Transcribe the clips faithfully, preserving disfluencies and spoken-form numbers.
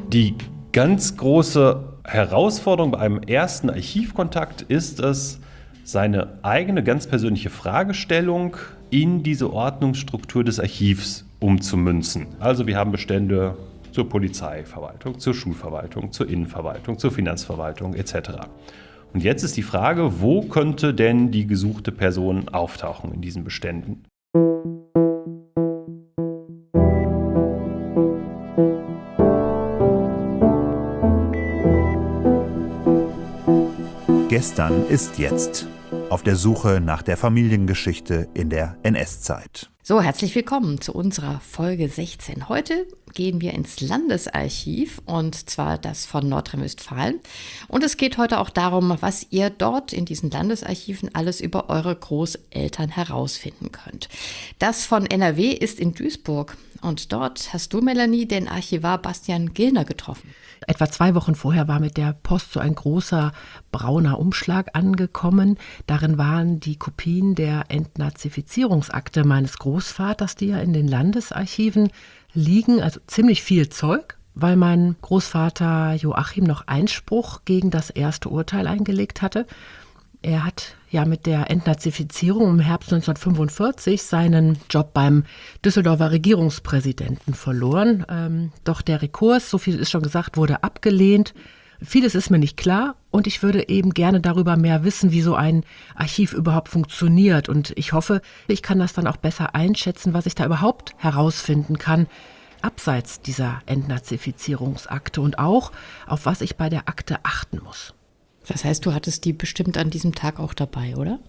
Die ganz große Herausforderung bei einem ersten Archivkontakt ist es, seine eigene ganz persönliche Fragestellung in diese Ordnungsstruktur des Archivs umzumünzen. Also wir haben Bestände zur Polizeiverwaltung, zur Schulverwaltung, zur Innenverwaltung, zur Finanzverwaltung et cetera. Und jetzt ist die Frage, wo könnte denn die gesuchte Person auftauchen in diesen Beständen? Gestern ist jetzt. Auf der Suche nach der Familiengeschichte in der N S-Zeit. So, herzlich willkommen zu unserer Folge sechzehn. Heute gehen wir ins Landesarchiv, und zwar das von Nordrhein-Westfalen. Und es geht heute auch darum, was ihr dort in diesen Landesarchiven alles über eure Großeltern herausfinden könnt. Das von N R W ist in Duisburg. Und dort hast du, Melanie, den Archivar Bastian Gillner getroffen. Etwa zwei Wochen vorher war mit der Post so ein großer brauner Umschlag angekommen. Darin waren die Kopien der Entnazifizierungsakte meines Großvaters, die ja in den Landesarchiven liegen. Also ziemlich viel Zeug, weil mein Großvater Joachim noch Einspruch gegen das erste Urteil eingelegt hatte. Er hat ja mit der Entnazifizierung im Herbst neunzehnhundertfünfundvierzig seinen Job beim Düsseldorfer Regierungspräsidenten verloren. Ähm, doch der Rekurs, so viel ist schon gesagt, wurde abgelehnt. Vieles ist mir nicht klar und ich würde eben gerne darüber mehr wissen, wie so ein Archiv überhaupt funktioniert. Und ich hoffe, ich kann das dann auch besser einschätzen, was ich da überhaupt herausfinden kann, abseits dieser Entnazifizierungsakte und auch, auf was ich bei der Akte achten muss. Das heißt, du hattest die bestimmt an diesem Tag auch dabei, oder?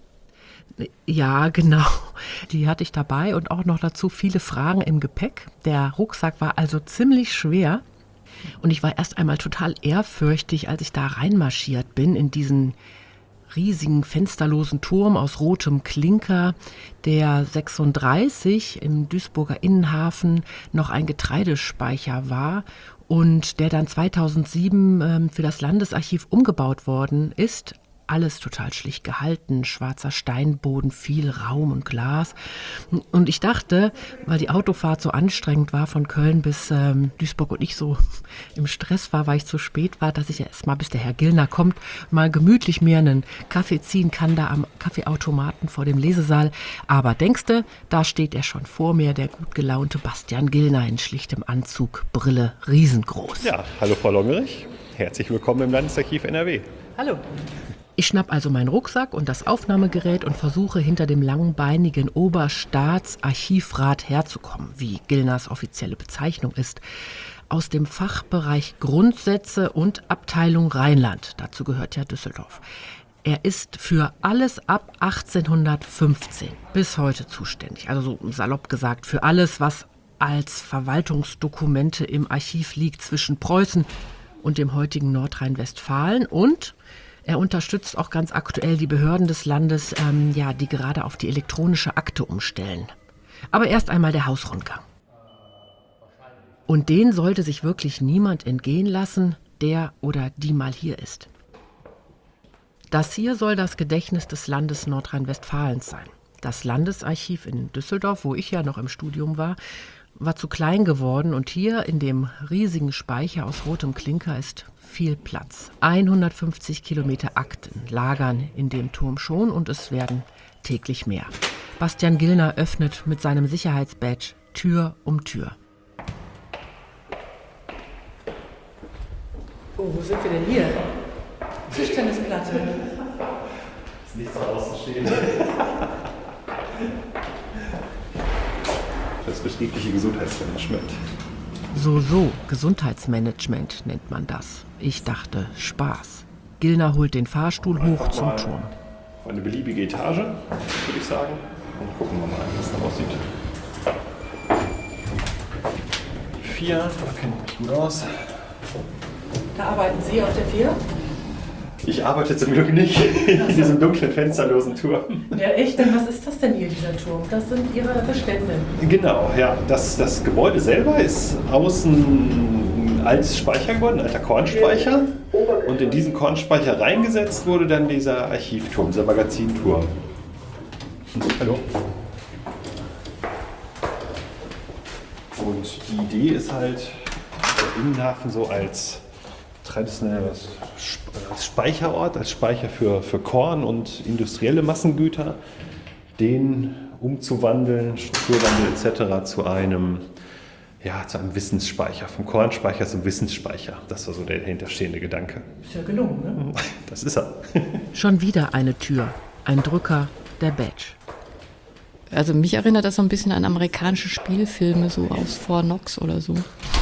Ja, genau. Die hatte ich dabei und auch noch dazu viele Fragen im Gepäck. Der Rucksack war also ziemlich schwer. Und ich war erst einmal total ehrfürchtig, als ich da reinmarschiert bin in diesen riesigen fensterlosen Turm aus rotem Klinker, der sechsunddreißig im Duisburger Innenhafen noch ein Getreidespeicher war und der dann zweitausendsieben ähm, für das Landesarchiv umgebaut worden ist. Alles total schlicht gehalten, schwarzer Steinboden, viel Raum und Glas. Und ich dachte, weil die Autofahrt so anstrengend war von Köln bis ähm, Duisburg und ich so im Stress war, weil ich zu spät war, dass ich ja erst mal, bis der Herr Gillner kommt, mal gemütlich mir einen Kaffee ziehen kann, da am Kaffeeautomaten vor dem Lesesaal. Aber denkste, da steht er schon vor mir, der gut gelaunte Bastian Gillner in schlichtem Anzug, Brille, riesengroß. Ja, hallo Frau Longerich, herzlich willkommen im Landesarchiv N R W. Hallo. Ich schnapp also meinen Rucksack und das Aufnahmegerät und versuche hinter dem langbeinigen Oberstaatsarchivrat herzukommen, wie Gillners offizielle Bezeichnung ist, aus dem Fachbereich Grundsätze und Abteilung Rheinland. Dazu gehört ja Düsseldorf. Er ist für alles ab achtzehnhundertfünfzehn bis heute zuständig. Also so salopp gesagt, für alles, was als Verwaltungsdokumente im Archiv liegt zwischen Preußen und dem heutigen Nordrhein-Westfalen. Und er unterstützt auch ganz aktuell die Behörden des Landes, ähm, ja, die gerade auf die elektronische Akte umstellen. Aber erst einmal der Hausrundgang. Und den sollte sich wirklich niemand entgehen lassen, der oder die mal hier ist. Das hier soll das Gedächtnis des Landes Nordrhein-Westfalens sein. Das Landesarchiv in Düsseldorf, wo ich ja noch im Studium war, war zu klein geworden und hier in dem riesigen Speicher aus rotem Klinker ist viel Platz. hundertfünfzig Kilometer Akten lagern in dem Turm schon und es werden täglich mehr. Bastian Gillner öffnet mit seinem Sicherheitsbadge Tür um Tür. Oh, wo sind wir denn hier? Tischtennisplatte. Ist nicht so auszustehen. Das betriebliche Gesundheitsmanagement. So, so, Gesundheitsmanagement nennt man das. Ich dachte, Spaß. Gillner holt den Fahrstuhl hoch zum Turm. Auf eine beliebige Etage, würde ich sagen. Und gucken wir mal, wie es dann aussieht. Vier, da kennt mich gut aus. Da arbeiten Sie auf der vier? Ich arbeite zum Glück nicht in diesem dunklen, fensterlosen Turm. Ja, echt? Denn was ist das denn hier, dieser Turm? Das sind Ihre Bestände. Genau, ja. Das, das Gebäude selber ist außen ein altes Speichergebäude, ein alter Kornspeicher. Und in diesen Kornspeicher reingesetzt wurde dann dieser Archivturm, dieser Magazinturm. Hallo. Und die Idee ist halt, Innenhafen so als traditioneller Speicherort, als Speicher für, für Korn und industrielle Massengüter, den umzuwandeln, Strukturwandel et cetera zu einem, ja, zu einem Wissensspeicher, vom Kornspeicher zum Wissensspeicher. Das war so der dahinterstehende Gedanke. Ist ja gelungen, ne? Das ist er. Schon wieder eine Tür, ein Drücker, der Badge. Also mich erinnert das so ein bisschen an amerikanische Spielfilme, so aus Fort Knox oder so.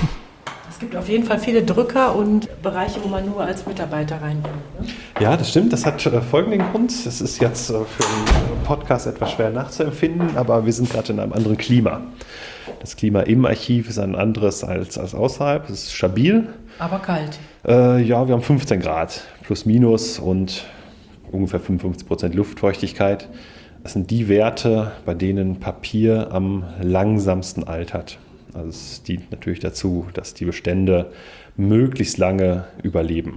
Es gibt auf jeden Fall viele Drücker und Bereiche, wo man nur als Mitarbeiter reinkommt. Ne? Ja, das stimmt. Das hat äh, folgenden Grund. Es ist jetzt äh, für einen Podcast etwas schwer nachzuempfinden, aber wir sind gerade in einem anderen Klima. Das Klima im Archiv ist ein anderes als, als außerhalb. Es ist stabil. Aber kalt. Äh, ja, wir haben fünfzehn Grad plus minus und ungefähr fünfundfünfzig Prozent Luftfeuchtigkeit. Das sind die Werte, bei denen Papier am langsamsten altert. Also es dient natürlich dazu, dass die Bestände möglichst lange überleben.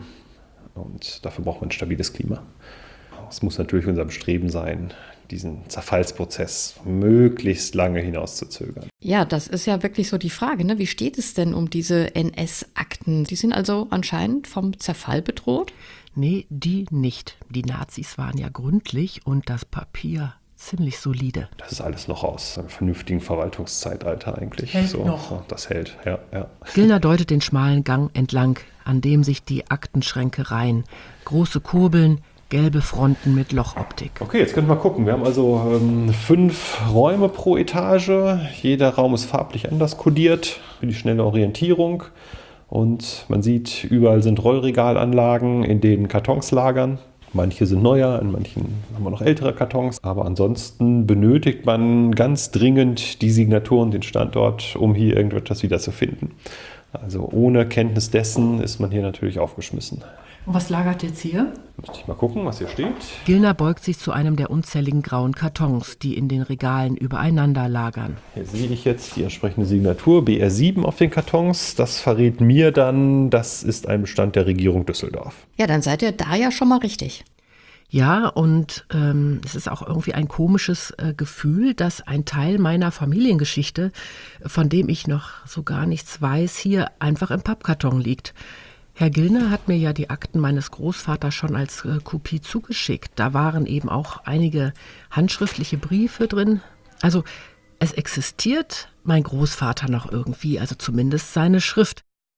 Und dafür braucht man ein stabiles Klima. Es muss natürlich unser Bestreben sein, diesen Zerfallsprozess möglichst lange hinauszuzögern. Ja, das ist ja wirklich so die Frage, ne? Wie steht es denn um diese N S-Akten? Die sind also anscheinend vom Zerfall bedroht? Nee, die nicht. Die Nazis waren ja gründlich und das Papier ziemlich solide. Das ist alles noch aus einem vernünftigen Verwaltungszeitalter eigentlich. Hält so, noch. Das hält, ja, ja. Gillner deutet den schmalen Gang entlang, an dem sich die Aktenschränke reihen. Große Kurbeln, gelbe Fronten mit Lochoptik. Okay, jetzt können wir mal gucken. Wir haben also ähm, fünf Räume pro Etage. Jeder Raum ist farblich anders kodiert für die schnelle Orientierung. Und man sieht, überall sind Rollregalanlagen, in denen Kartons lagern. Manche sind neuer, in manchen haben wir noch ältere Kartons. Aber ansonsten benötigt man ganz dringend die Signaturen, den Standort, um hier irgendetwas wiederzufinden. Also ohne Kenntnis dessen ist man hier natürlich aufgeschmissen. Und was lagert jetzt hier? Müsste ich mal gucken, was hier steht. Gillner beugt sich zu einem der unzähligen grauen Kartons, die in den Regalen übereinander lagern. Hier sehe ich jetzt die entsprechende Signatur B R sieben auf den Kartons. Das verrät mir dann, das ist ein Bestand der Regierung Düsseldorf. Ja, dann seid ihr da ja schon mal richtig. Ja, und ähm, es ist auch irgendwie ein komisches äh, Gefühl, dass ein Teil meiner Familiengeschichte, von dem ich noch so gar nichts weiß, hier einfach im Pappkarton liegt. Herr Gillner hat mir ja die Akten meines Großvaters schon als äh, Kopie zugeschickt. Da waren eben auch einige handschriftliche Briefe drin. Also es existiert mein Großvater noch irgendwie, also zumindest seine Schrift.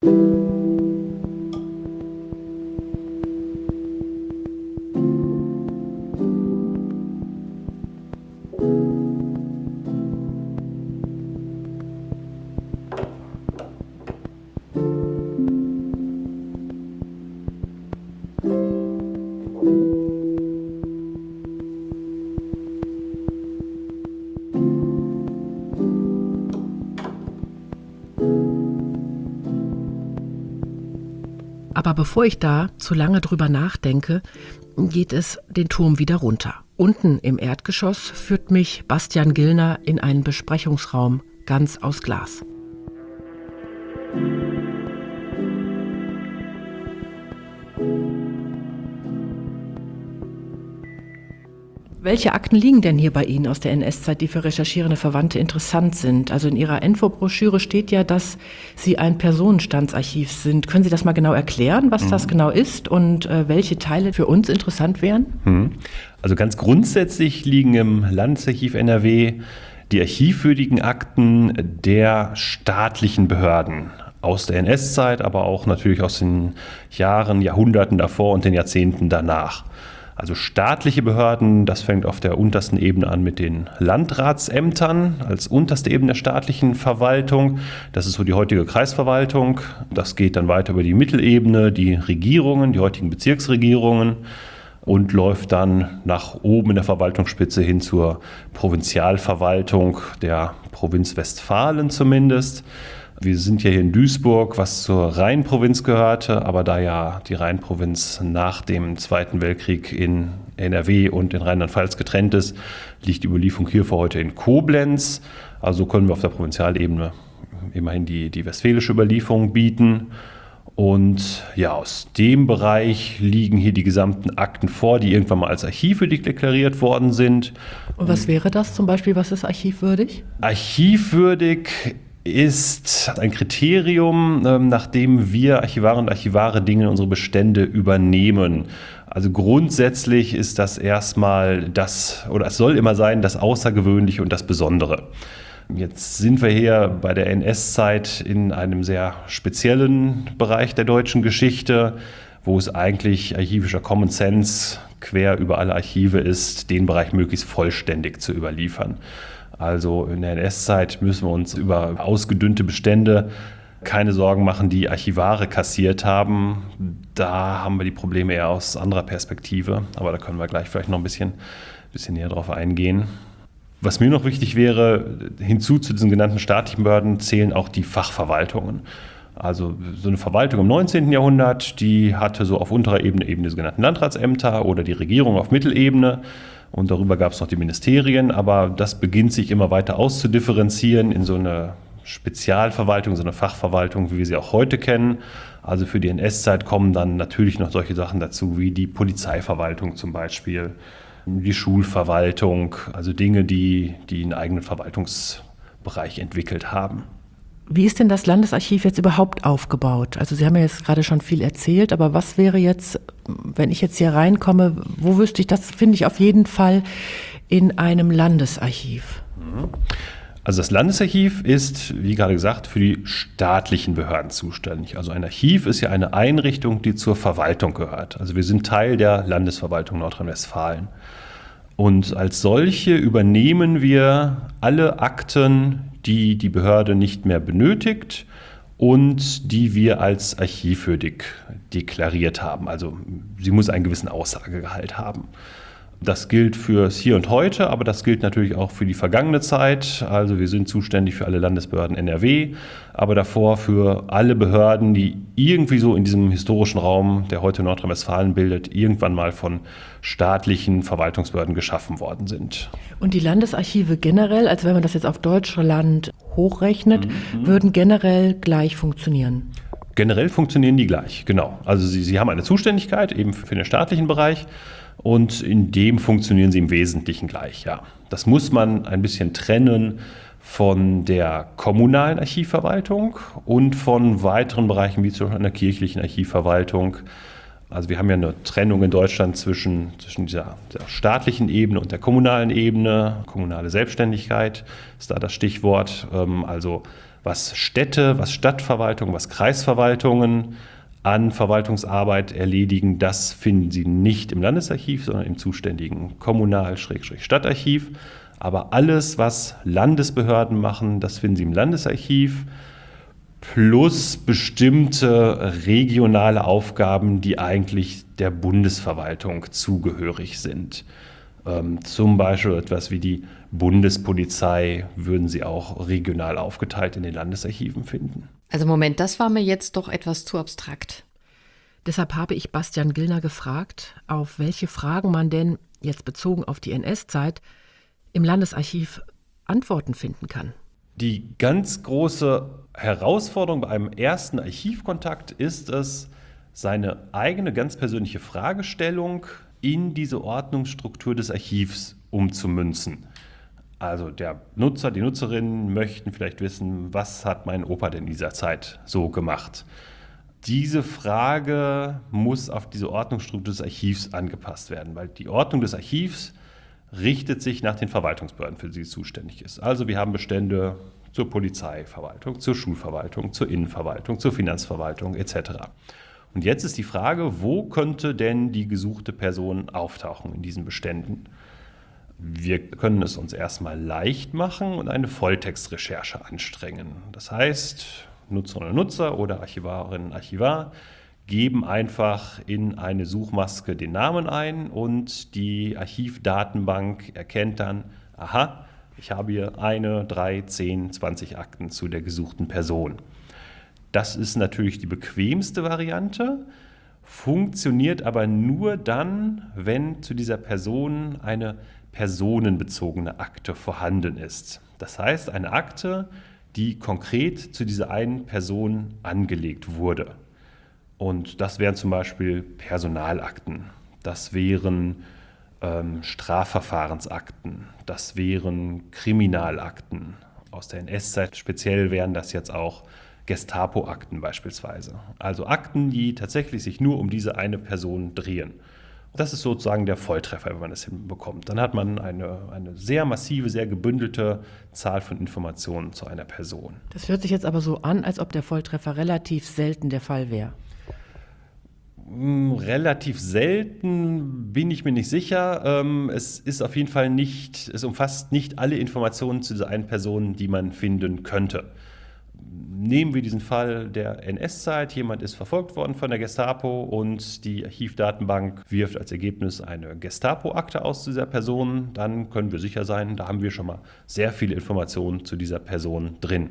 Aber bevor ich da zu lange drüber nachdenke, geht es den Turm wieder runter. Unten im Erdgeschoss führt mich Bastian Gillner in einen Besprechungsraum ganz aus Glas. Welche Akten liegen denn hier bei Ihnen aus der N S-Zeit, die für recherchierende Verwandte interessant sind? Also in Ihrer Infobroschüre steht ja, dass Sie ein Personenstandsarchiv sind. Können Sie das mal genau erklären, was mhm. das genau ist und äh, welche Teile für uns interessant wären? Mhm. Also ganz grundsätzlich liegen im Landesarchiv N R W die archivwürdigen Akten der staatlichen Behörden aus der N S-Zeit, aber auch natürlich aus den Jahren, Jahrhunderten davor und den Jahrzehnten danach. Also staatliche Behörden, das fängt auf der untersten Ebene an mit den Landratsämtern als unterste Ebene der staatlichen Verwaltung. Das ist so die heutige Kreisverwaltung. Das geht dann weiter über die Mittelebene, die Regierungen, die heutigen Bezirksregierungen und läuft dann nach oben in der Verwaltungsspitze hin zur Provinzialverwaltung der Provinz Westfalen zumindest. Wir sind ja hier in Duisburg, was zur Rheinprovinz gehörte, aber da ja die Rheinprovinz nach dem Zweiten Weltkrieg in N R W und in Rheinland-Pfalz getrennt ist, liegt die Überlieferung hier für heute in Koblenz. Also können wir auf der Provinzialebene immerhin die, die westfälische Überlieferung bieten. Und ja, aus dem Bereich liegen hier die gesamten Akten vor, die irgendwann mal als archivwürdig deklariert worden sind. Und was wäre das zum Beispiel? Was ist archivwürdig? Archivwürdig ist ein Kriterium, nach dem wir Archivarinnen und Archivare Dinge in unsere Bestände übernehmen. Also grundsätzlich ist das erstmal das, oder es soll immer sein, das Außergewöhnliche und das Besondere. Jetzt sind wir hier bei der N S-Zeit in einem sehr speziellen Bereich der deutschen Geschichte, wo es eigentlich archivischer Common Sense quer über alle Archive ist, den Bereich möglichst vollständig zu überliefern. Also in der N S-Zeit müssen wir uns über ausgedünnte Bestände keine Sorgen machen, die Archivare kassiert haben. Da haben wir die Probleme eher aus anderer Perspektive, aber da können wir gleich vielleicht noch ein bisschen, bisschen näher drauf eingehen. Was mir noch wichtig wäre, hinzu zu diesen genannten staatlichen Behörden zählen auch die Fachverwaltungen. Also so eine Verwaltung im neunzehnten Jahrhundert, die hatte so auf unterer Ebene eben die sogenannten Landratsämter oder die Regierung auf Mittelebene. Und darüber gab es noch die Ministerien, aber das beginnt sich immer weiter auszudifferenzieren in so eine Spezialverwaltung, so eine Fachverwaltung, wie wir sie auch heute kennen. Also für die N S-Zeit kommen dann natürlich noch solche Sachen dazu, wie die Polizeiverwaltung zum Beispiel, die Schulverwaltung, also Dinge, die, die einen eigenen Verwaltungsbereich entwickelt haben. Wie ist denn das Landesarchiv jetzt überhaupt aufgebaut? Also Sie haben ja jetzt gerade schon viel erzählt, aber was wäre jetzt, wenn ich jetzt hier reinkomme, wo wüsste ich, das finde ich auf jeden Fall in einem Landesarchiv? Also das Landesarchiv ist, wie gerade gesagt, für die staatlichen Behörden zuständig. Also ein Archiv ist ja eine Einrichtung, die zur Verwaltung gehört. Also wir sind Teil der Landesverwaltung Nordrhein-Westfalen. Und als solche übernehmen wir alle Akten, die die Behörde nicht mehr benötigt und die wir als archivwürdig deklariert haben. Also sie muss einen gewissen Aussagegehalt haben. Das gilt fürs Hier und Heute, aber das gilt natürlich auch für die vergangene Zeit. Also wir sind zuständig für alle Landesbehörden N R W, aber davor für alle Behörden, die irgendwie so in diesem historischen Raum, der heute Nordrhein-Westfalen bildet, irgendwann mal von staatlichen Verwaltungsbehörden geschaffen worden sind. Und die Landesarchive generell, also wenn man das jetzt auf Deutschland hochrechnet, mhm. würden generell gleich funktionieren? Generell funktionieren die gleich, genau. Also sie, sie haben eine Zuständigkeit eben für den staatlichen Bereich. Und in dem funktionieren sie im Wesentlichen gleich, ja. Das muss man ein bisschen trennen von der kommunalen Archivverwaltung und von weiteren Bereichen, wie zum Beispiel einer kirchlichen Archivverwaltung. Also wir haben ja eine Trennung in Deutschland zwischen, zwischen dieser, der staatlichen Ebene und der kommunalen Ebene. Kommunale Selbstständigkeit ist da das Stichwort. Also was Städte, was Stadtverwaltung, was Kreisverwaltungen an Verwaltungsarbeit erledigen, das finden Sie nicht im Landesarchiv, sondern im zuständigen Kommunal-Stadtarchiv. Aber alles, was Landesbehörden machen, das finden Sie im Landesarchiv, plus bestimmte regionale Aufgaben, die eigentlich der Bundesverwaltung zugehörig sind. Ähm, zum Beispiel etwas wie die Bundespolizei würden Sie auch regional aufgeteilt in den Landesarchiven finden. Also Moment, das war mir jetzt doch etwas zu abstrakt. Deshalb habe ich Bastian Gillner gefragt, auf welche Fragen man denn, jetzt bezogen auf die N S-Zeit, im Landesarchiv Antworten finden kann. Die ganz große Herausforderung bei einem ersten Archivkontakt ist es, seine eigene ganz persönliche Fragestellung in diese Ordnungsstruktur des Archivs umzumünzen. Also der Nutzer, die Nutzerinnen möchten vielleicht wissen, was hat mein Opa denn in dieser Zeit so gemacht? Diese Frage muss auf diese Ordnungsstruktur des Archivs angepasst werden, weil die Ordnung des Archivs richtet sich nach den Verwaltungsbehörden, für die es zuständig ist. Also wir haben Bestände zur Polizeiverwaltung, zur Schulverwaltung, zur Innenverwaltung, zur Finanzverwaltung et cetera. Und jetzt ist die Frage, wo könnte denn die gesuchte Person auftauchen in diesen Beständen? Wir können es uns erstmal leicht machen und eine Volltextrecherche anstrengen. Das heißt, Nutzerinnen und Nutzer oder Archivarinnen und Archivar geben einfach in eine Suchmaske den Namen ein und die Archivdatenbank erkennt dann, aha, ich habe hier eine, drei, zehn, zwanzig Akten zu der gesuchten Person. Das ist natürlich die bequemste Variante, funktioniert aber nur dann, wenn zu dieser Person eine personenbezogene Akte vorhanden ist. Das heißt, eine Akte, die konkret zu dieser einen Person angelegt wurde. Und das wären zum Beispiel Personalakten, das wären ähm, Strafverfahrensakten, das wären Kriminalakten Aus der N S-Zeit speziell wären das jetzt auch Gestapo-Akten beispielsweise. Also Akten, die tatsächlich sich nur um diese eine Person drehen. Das ist sozusagen der Volltreffer, wenn man das hinbekommt. Dann hat man eine, eine sehr massive, sehr gebündelte Zahl von Informationen zu einer Person. Das hört sich jetzt aber so an, als ob der Volltreffer relativ selten der Fall wäre. Relativ selten bin ich mir nicht sicher. Es ist auf jeden Fall nicht, es umfasst nicht alle Informationen zu dieser einen Person, die man finden könnte. Nehmen wir diesen Fall der N S-Zeit. Jemand ist verfolgt worden von der Gestapo und die Archivdatenbank wirft als Ergebnis eine Gestapo-Akte aus zu dieser Person. Dann können wir sicher sein, da haben wir schon mal sehr viele Informationen zu dieser Person drin.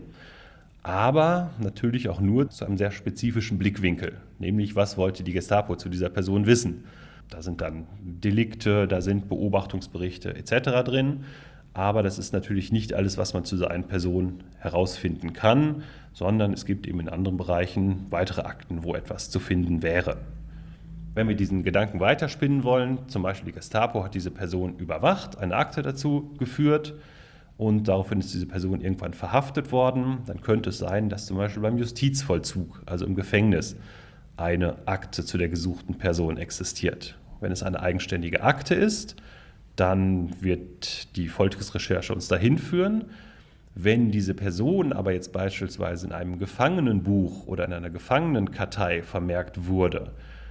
Aber natürlich auch nur zu einem sehr spezifischen Blickwinkel, nämlich was wollte die Gestapo zu dieser Person wissen. Da sind dann Delikte, da sind Beobachtungsberichte et cetera drin, aber das ist natürlich nicht alles, was man zu so einer Person herausfinden kann, sondern es gibt eben in anderen Bereichen weitere Akten, wo etwas zu finden wäre. Wenn wir diesen Gedanken weiterspinnen wollen, zum Beispiel die Gestapo hat diese Person überwacht, eine Akte dazu geführt, und daraufhin ist diese Person irgendwann verhaftet worden, dann könnte es sein, dass zum Beispiel beim Justizvollzug, also im Gefängnis, eine Akte zu der gesuchten Person existiert. Wenn es eine eigenständige Akte ist, dann wird die Vollstreckungsrecherche uns dahin führen. Wenn diese Person aber jetzt beispielsweise in einem Gefangenenbuch oder in einer Gefangenenkartei vermerkt wurde,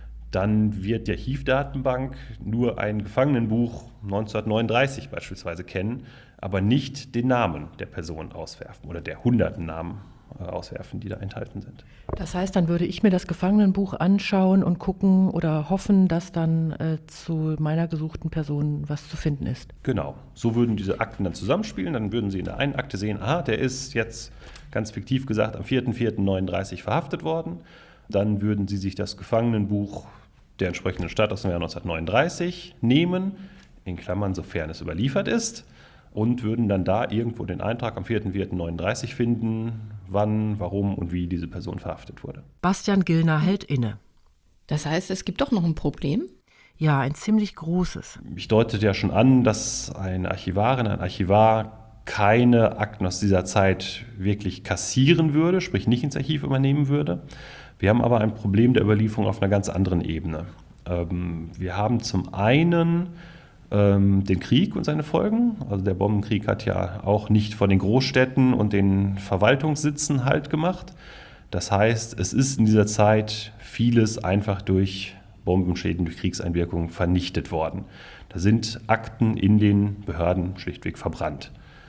dann wird die Archivdatenbank nur ein Gefangenenbuch neunzehnhundertneununddreißig beispielsweise kennen, aber nicht den Namen der Person auswerfen oder der hunderten Namen auswerfen, die da enthalten sind. Das heißt, dann würde ich mir das Gefangenenbuch anschauen und gucken oder hoffen, dass dann äh, zu meiner gesuchten Person was zu finden ist. Genau, so würden diese Akten dann zusammenspielen. Dann würden Sie in der einen Akte sehen, aha, der ist jetzt ganz fiktiv gesagt am vierten vierten neununddreißig verhaftet worden. Dann würden Sie sich das Gefangenenbuch der entsprechenden Stadt aus dem Jahr neunzehnhundertneununddreißig nehmen, in Klammern, sofern es überliefert ist, und würden dann da irgendwo den Eintrag am vierten vierten neununddreißig finden, wann, warum und wie diese Person verhaftet wurde. Bastian Gillner hält inne. Das heißt, es gibt doch noch ein Problem? Ja, ein ziemlich großes. Ich deutete ja schon an, dass eine Archivarin, ein Archivar keine Akten aus dieser Zeit wirklich kassieren würde, sprich nicht ins Archiv übernehmen würde. Wir haben aber ein Problem der Überlieferung auf einer ganz anderen Ebene. Ähm, wir haben zum einen ähm, den Krieg und seine Folgen. Also der Bombenkrieg hat ja auch nicht vor den Großstädten und den Verwaltungssitzen Halt gemacht. Das heißt, es ist in dieser Zeit vieles einfach durch Bombenschäden, durch Kriegseinwirkungen vernichtet worden. Da sind Akten in den Behörden schlichtweg verbrannt.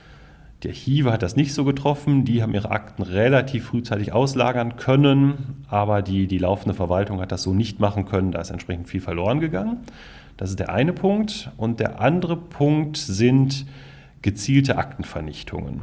Die Archive hat das nicht so getroffen, die haben ihre Akten relativ frühzeitig auslagern können, aber die, die laufende Verwaltung hat das so nicht machen können, da ist entsprechend viel verloren gegangen. Das ist der eine Punkt. Und der andere Punkt sind gezielte Aktenvernichtungen.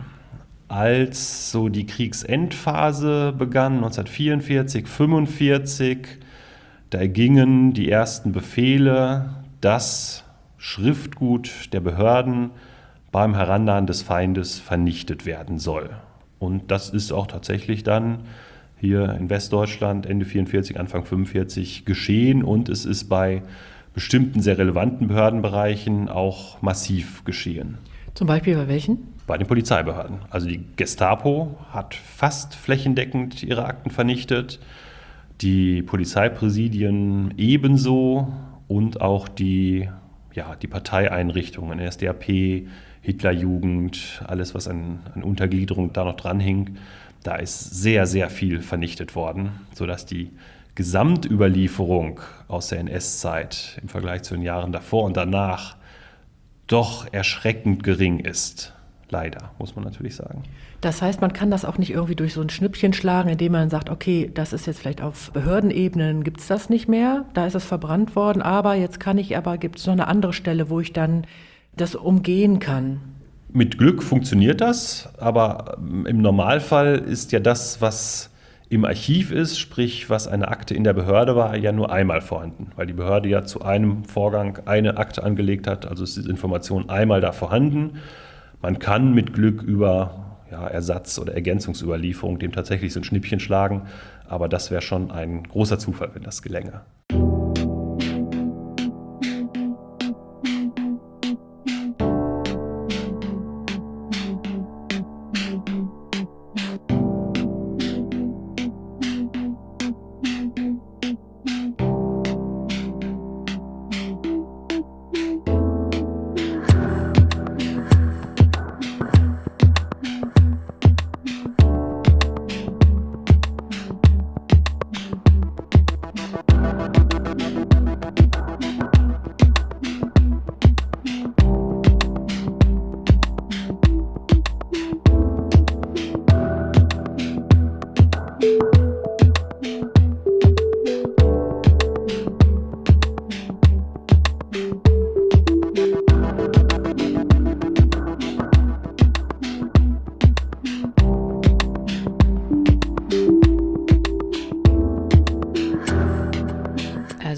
Als so die Kriegsendphase begann, neunzehnhundertvierundvierzig, fünfundvierzig, da ergingen die ersten Befehle, dass Schriftgut der Behörden beim Herannahen des Feindes vernichtet werden soll. Und das ist auch tatsächlich dann hier in Westdeutschland Ende vierundvierzig, Anfang fünfundvierzig geschehen und es ist bei bestimmten sehr relevanten Behördenbereichen auch massiv geschehen. Zum Beispiel bei welchen? Bei den Polizeibehörden. Also die Gestapo hat fast flächendeckend ihre Akten vernichtet, die Polizeipräsidien ebenso und auch die, ja, die Parteieinrichtungen, N S D A P, Hitlerjugend, alles, was an, an Untergliederung da noch dranhing, da ist sehr, sehr viel vernichtet worden, sodass die Gesamtüberlieferung aus der N S-Zeit im Vergleich zu den Jahren davor und danach doch erschreckend gering ist. Leider, muss man natürlich sagen. Das heißt, man kann das auch nicht irgendwie durch so ein Schnippchen schlagen, indem man sagt, okay, das ist jetzt vielleicht auf Behördenebenen, gibt es das nicht mehr, da ist es verbrannt worden, aber jetzt kann ich, aber gibt es noch eine andere Stelle, wo ich dann das umgehen kann? Mit Glück funktioniert das, aber im Normalfall ist ja das, was im Archiv ist, sprich was eine Akte in der Behörde war, ja nur einmal vorhanden, weil die Behörde ja zu einem Vorgang eine Akte angelegt hat, also ist diese Information einmal da vorhanden. Man kann mit Glück über ja, Ersatz- oder Ergänzungsüberlieferung dem tatsächlich so ein Schnippchen schlagen, aber das wäre schon ein großer Zufall, wenn das gelänge.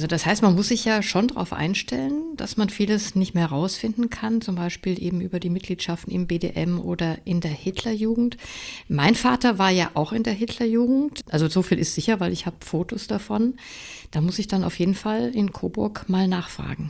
Also das heißt, man muss sich ja schon darauf einstellen, dass man vieles nicht mehr rausfinden kann, zum Beispiel eben über die Mitgliedschaften im B D M oder in der Hitlerjugend. Mein Vater war ja auch in der Hitlerjugend, also so viel ist sicher, weil ich habe Fotos davon. Da muss ich dann auf jeden Fall in Coburg mal nachfragen.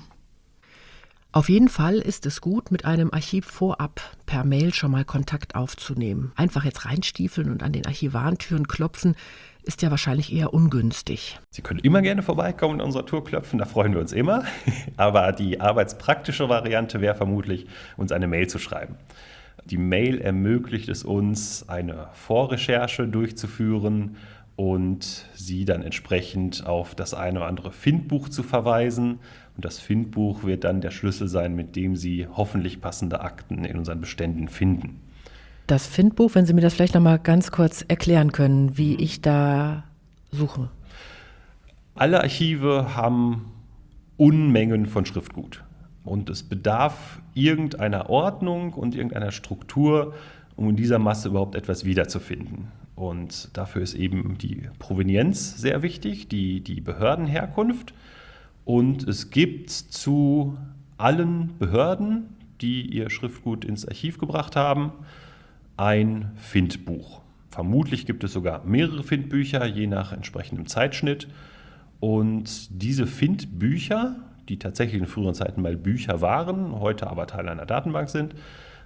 Auf jeden Fall ist es gut, mit einem Archiv vorab per Mail schon mal Kontakt aufzunehmen. Einfach jetzt reinstiefeln und an den Archivarentüren klopfen, ist ja wahrscheinlich eher ungünstig. Sie können immer gerne vorbeikommen in unserer Tour klopfen, da freuen wir uns immer. Aber die arbeitspraktische Variante wäre vermutlich, uns eine Mail zu schreiben. Die Mail ermöglicht es uns, eine Vorrecherche durchzuführen und Sie dann entsprechend auf das eine oder andere Findbuch zu verweisen. Und das Findbuch wird dann der Schlüssel sein, mit dem Sie hoffentlich passende Akten in unseren Beständen finden. Das Findbuch, wenn Sie mir das vielleicht noch mal ganz kurz erklären können, wie ich da suche. Alle Archive haben Unmengen von Schriftgut. Und es bedarf irgendeiner Ordnung und irgendeiner Struktur, um in dieser Masse überhaupt etwas wiederzufinden. Und dafür ist eben die Provenienz sehr wichtig, die, die Behördenherkunft. Und es gibt zu allen Behörden, die ihr Schriftgut ins Archiv gebracht haben, ein Findbuch. Vermutlich gibt es sogar mehrere Findbücher, je nach entsprechendem Zeitschnitt. Und diese Findbücher, die tatsächlich in früheren Zeiten mal Bücher waren, heute aber Teil einer Datenbank sind,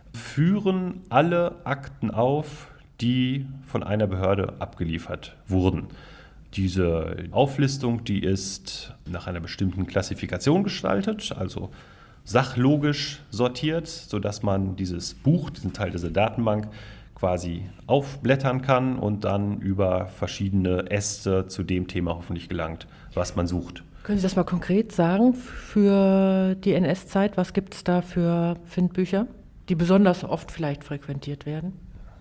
führen alle Akten auf, die von einer Behörde abgeliefert wurden. Diese Auflistung, die ist nach einer bestimmten Klassifikation gestaltet, also sachlogisch sortiert, sodass man dieses Buch, diesen Teil dieser Datenbank, quasi aufblättern kann und dann über verschiedene Äste zu dem Thema hoffentlich gelangt, was man sucht. Können Sie das mal konkret sagen für die N S-Zeit? Was gibt es da für Findbücher, die besonders oft vielleicht frequentiert werden?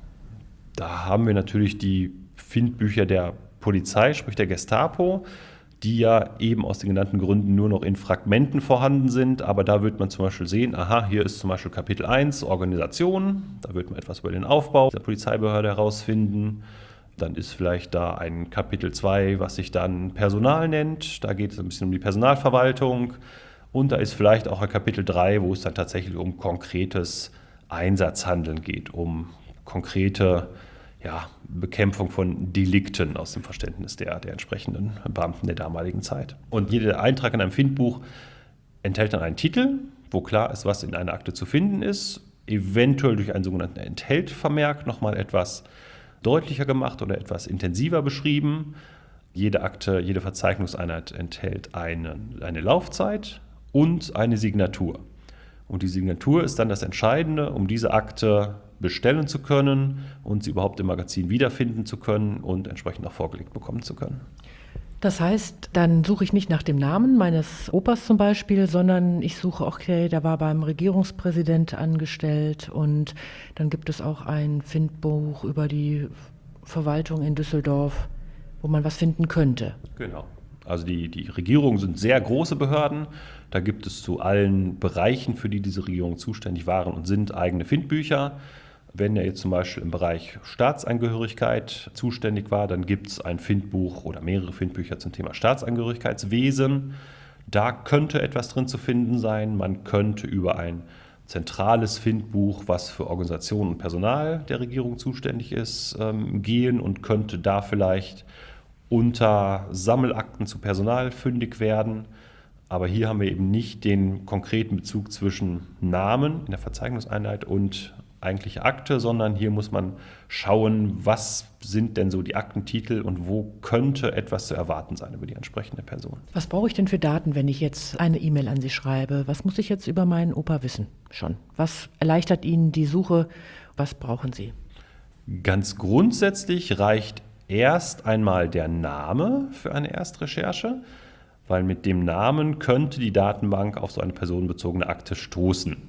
Da haben wir natürlich die Findbücher der Polizei, sprich der Gestapo, die ja eben aus den genannten Gründen nur noch in Fragmenten vorhanden sind. Aber da wird man zum Beispiel sehen, aha, hier ist zum Beispiel Kapitel eins, Organisation. Da wird man etwas über den Aufbau der Polizeibehörde herausfinden. Dann ist vielleicht da ein Kapitel zwei, was sich dann Personal nennt. Da geht es ein bisschen um die Personalverwaltung. Und da ist vielleicht auch ein Kapitel drei, wo es dann tatsächlich um konkretes Einsatzhandeln geht, um konkrete ja, Bekämpfung von Delikten aus dem Verständnis der, der entsprechenden Beamten der damaligen Zeit. Und jeder Eintrag in einem Findbuch enthält dann einen Titel, wo klar ist, was in einer Akte zu finden ist, eventuell durch einen sogenannten Enthält-Vermerk nochmal etwas deutlicher gemacht oder etwas intensiver beschrieben. Jede Akte, jede Verzeichnungseinheit enthält eine, eine Laufzeit und eine Signatur. Und die Signatur ist dann das Entscheidende, um diese Akte bestellen zu können und sie überhaupt im Magazin wiederfinden zu können und entsprechend auch vorgelegt bekommen zu können. Das heißt, dann suche ich nicht nach dem Namen meines Opas zum Beispiel, sondern ich suche, okay, der war beim Regierungspräsident angestellt und dann gibt es auch ein Findbuch über die Verwaltung in Düsseldorf, wo man was finden könnte. Genau. Also die, die Regierungen sind sehr große Behörden. Da gibt es zu allen Bereichen, für die diese Regierungen zuständig waren und sind, eigene Findbücher. Wenn er jetzt zum Beispiel im Bereich Staatsangehörigkeit zuständig war, dann gibt es ein Findbuch oder mehrere Findbücher zum Thema Staatsangehörigkeitswesen. Da könnte etwas drin zu finden sein. Man könnte über ein zentrales Findbuch, was für Organisation und Personal der Regierung zuständig ist, gehen und könnte da vielleicht unter Sammelakten zu Personal fündig werden. Aber hier haben wir eben nicht den konkreten Bezug zwischen Namen in der Verzeichnungseinheit und eigentliche Akte, sondern hier muss man schauen, was sind denn so die Aktentitel und wo könnte etwas zu erwarten sein über die entsprechende Person. Was brauche ich denn für Daten, wenn ich jetzt eine E-Mail an Sie schreibe? Was muss ich jetzt über meinen Opa wissen schon? Was erleichtert Ihnen die Suche? Was brauchen Sie? Ganz grundsätzlich reicht erst einmal der Name für eine Erstrecherche, weil mit dem Namen könnte die Datenbank auf so eine personenbezogene Akte stoßen.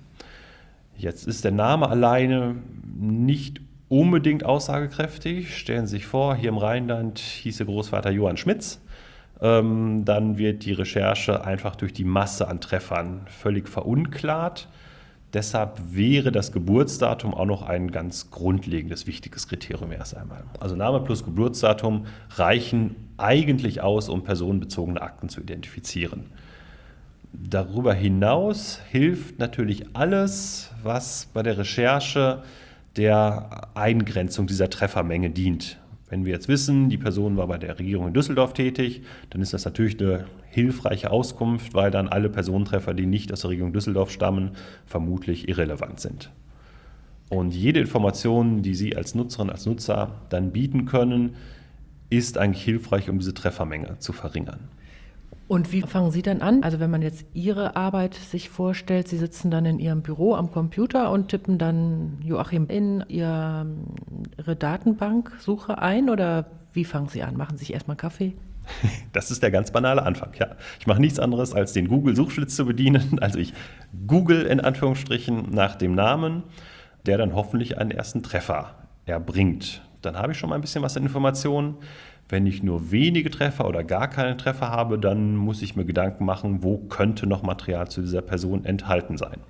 Jetzt ist der Name alleine nicht unbedingt aussagekräftig. Stellen Sie sich vor, hier im Rheinland hieß Ihr Großvater Johann Schmitz. Ähm, dann wird die Recherche einfach durch die Masse an Treffern völlig verunklart. Deshalb wäre das Geburtsdatum auch noch ein ganz grundlegendes, wichtiges Kriterium erst einmal. Also Name plus Geburtsdatum reichen eigentlich aus, um personenbezogene Akten zu identifizieren. Darüber hinaus hilft natürlich alles, was bei der Recherche der Eingrenzung dieser Treffermenge dient. Wenn wir jetzt wissen, die Person war bei der Regierung in Düsseldorf tätig, dann ist das natürlich eine hilfreiche Auskunft, weil dann alle Personentreffer, die nicht aus der Regierung Düsseldorf stammen, vermutlich irrelevant sind. Und jede Information, die Sie als Nutzerin, als Nutzer dann bieten können, ist eigentlich hilfreich, um diese Treffermenge zu verringern. Und wie fangen Sie dann an? Also wenn man jetzt Ihre Arbeit sich vorstellt, Sie sitzen dann in Ihrem Büro am Computer und tippen dann Joachim in Ihre Datenbanksuche ein oder wie fangen Sie an? Machen Sie sich erstmal Kaffee? Das ist der ganz banale Anfang, ja. Ich mache nichts anderes, als den Google-Suchschlitz zu bedienen. Also ich google in Anführungsstrichen nach dem Namen, der dann hoffentlich einen ersten Treffer erbringt. Dann habe ich schon mal ein bisschen was an Informationen. Wenn ich nur wenige Treffer oder gar keine Treffer habe, dann muss ich mir Gedanken machen, wo könnte noch Material zu dieser Person enthalten sein.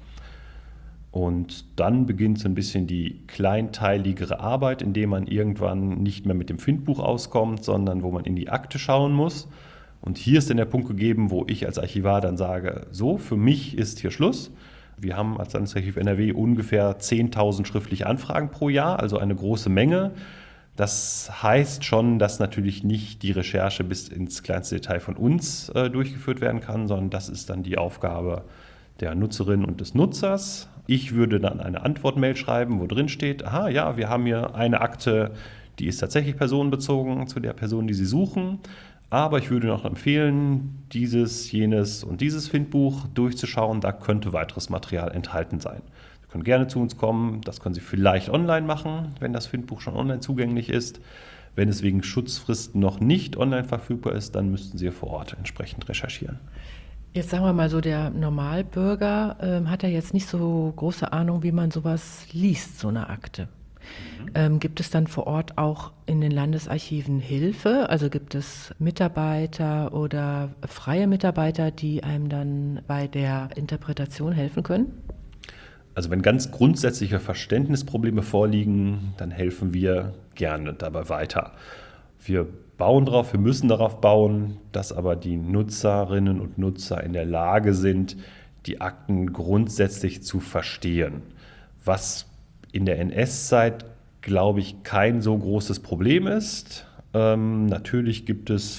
Und dann beginnt so ein bisschen die kleinteiligere Arbeit, indem man irgendwann nicht mehr mit dem Findbuch auskommt, sondern wo man in die Akte schauen muss. Und hier ist dann der Punkt gegeben, wo ich als Archivar dann sage, so, für mich ist hier Schluss. Wir haben als Landesarchiv N R W ungefähr zehntausend schriftliche Anfragen pro Jahr, also eine große Menge. Das heißt schon, dass natürlich nicht die Recherche bis ins kleinste Detail von uns äh, durchgeführt werden kann, sondern das ist dann die Aufgabe der Nutzerin und des Nutzers. Ich würde dann eine Antwortmail schreiben, wo drin steht, aha, ja, wir haben hier eine Akte, die ist tatsächlich personenbezogen zu der Person, die Sie suchen. Aber ich würde noch empfehlen, dieses, jenes und dieses Findbuch durchzuschauen. Da könnte weiteres Material enthalten sein. Sie können gerne zu uns kommen. Das können Sie vielleicht online machen, wenn das Findbuch schon online zugänglich ist. Wenn es wegen Schutzfristen noch nicht online verfügbar ist, dann müssten Sie vor Ort entsprechend recherchieren. Jetzt sagen wir mal so, der Normalbürger äh, hat ja jetzt nicht so große Ahnung, wie man sowas liest, so eine Akte. Mhm. Ähm, gibt es dann vor Ort auch in den Landesarchiven Hilfe? Also gibt es Mitarbeiter oder freie Mitarbeiter, die einem dann bei der Interpretation helfen können? Also wenn ganz grundsätzliche Verständnisprobleme vorliegen, dann helfen wir gerne dabei weiter. Wir bauen darauf, wir müssen darauf bauen, dass aber die Nutzerinnen und Nutzer in der Lage sind, die Akten grundsätzlich zu verstehen. Was in der N S-Zeit, glaube ich, kein so großes Problem ist. Ähm, natürlich gibt es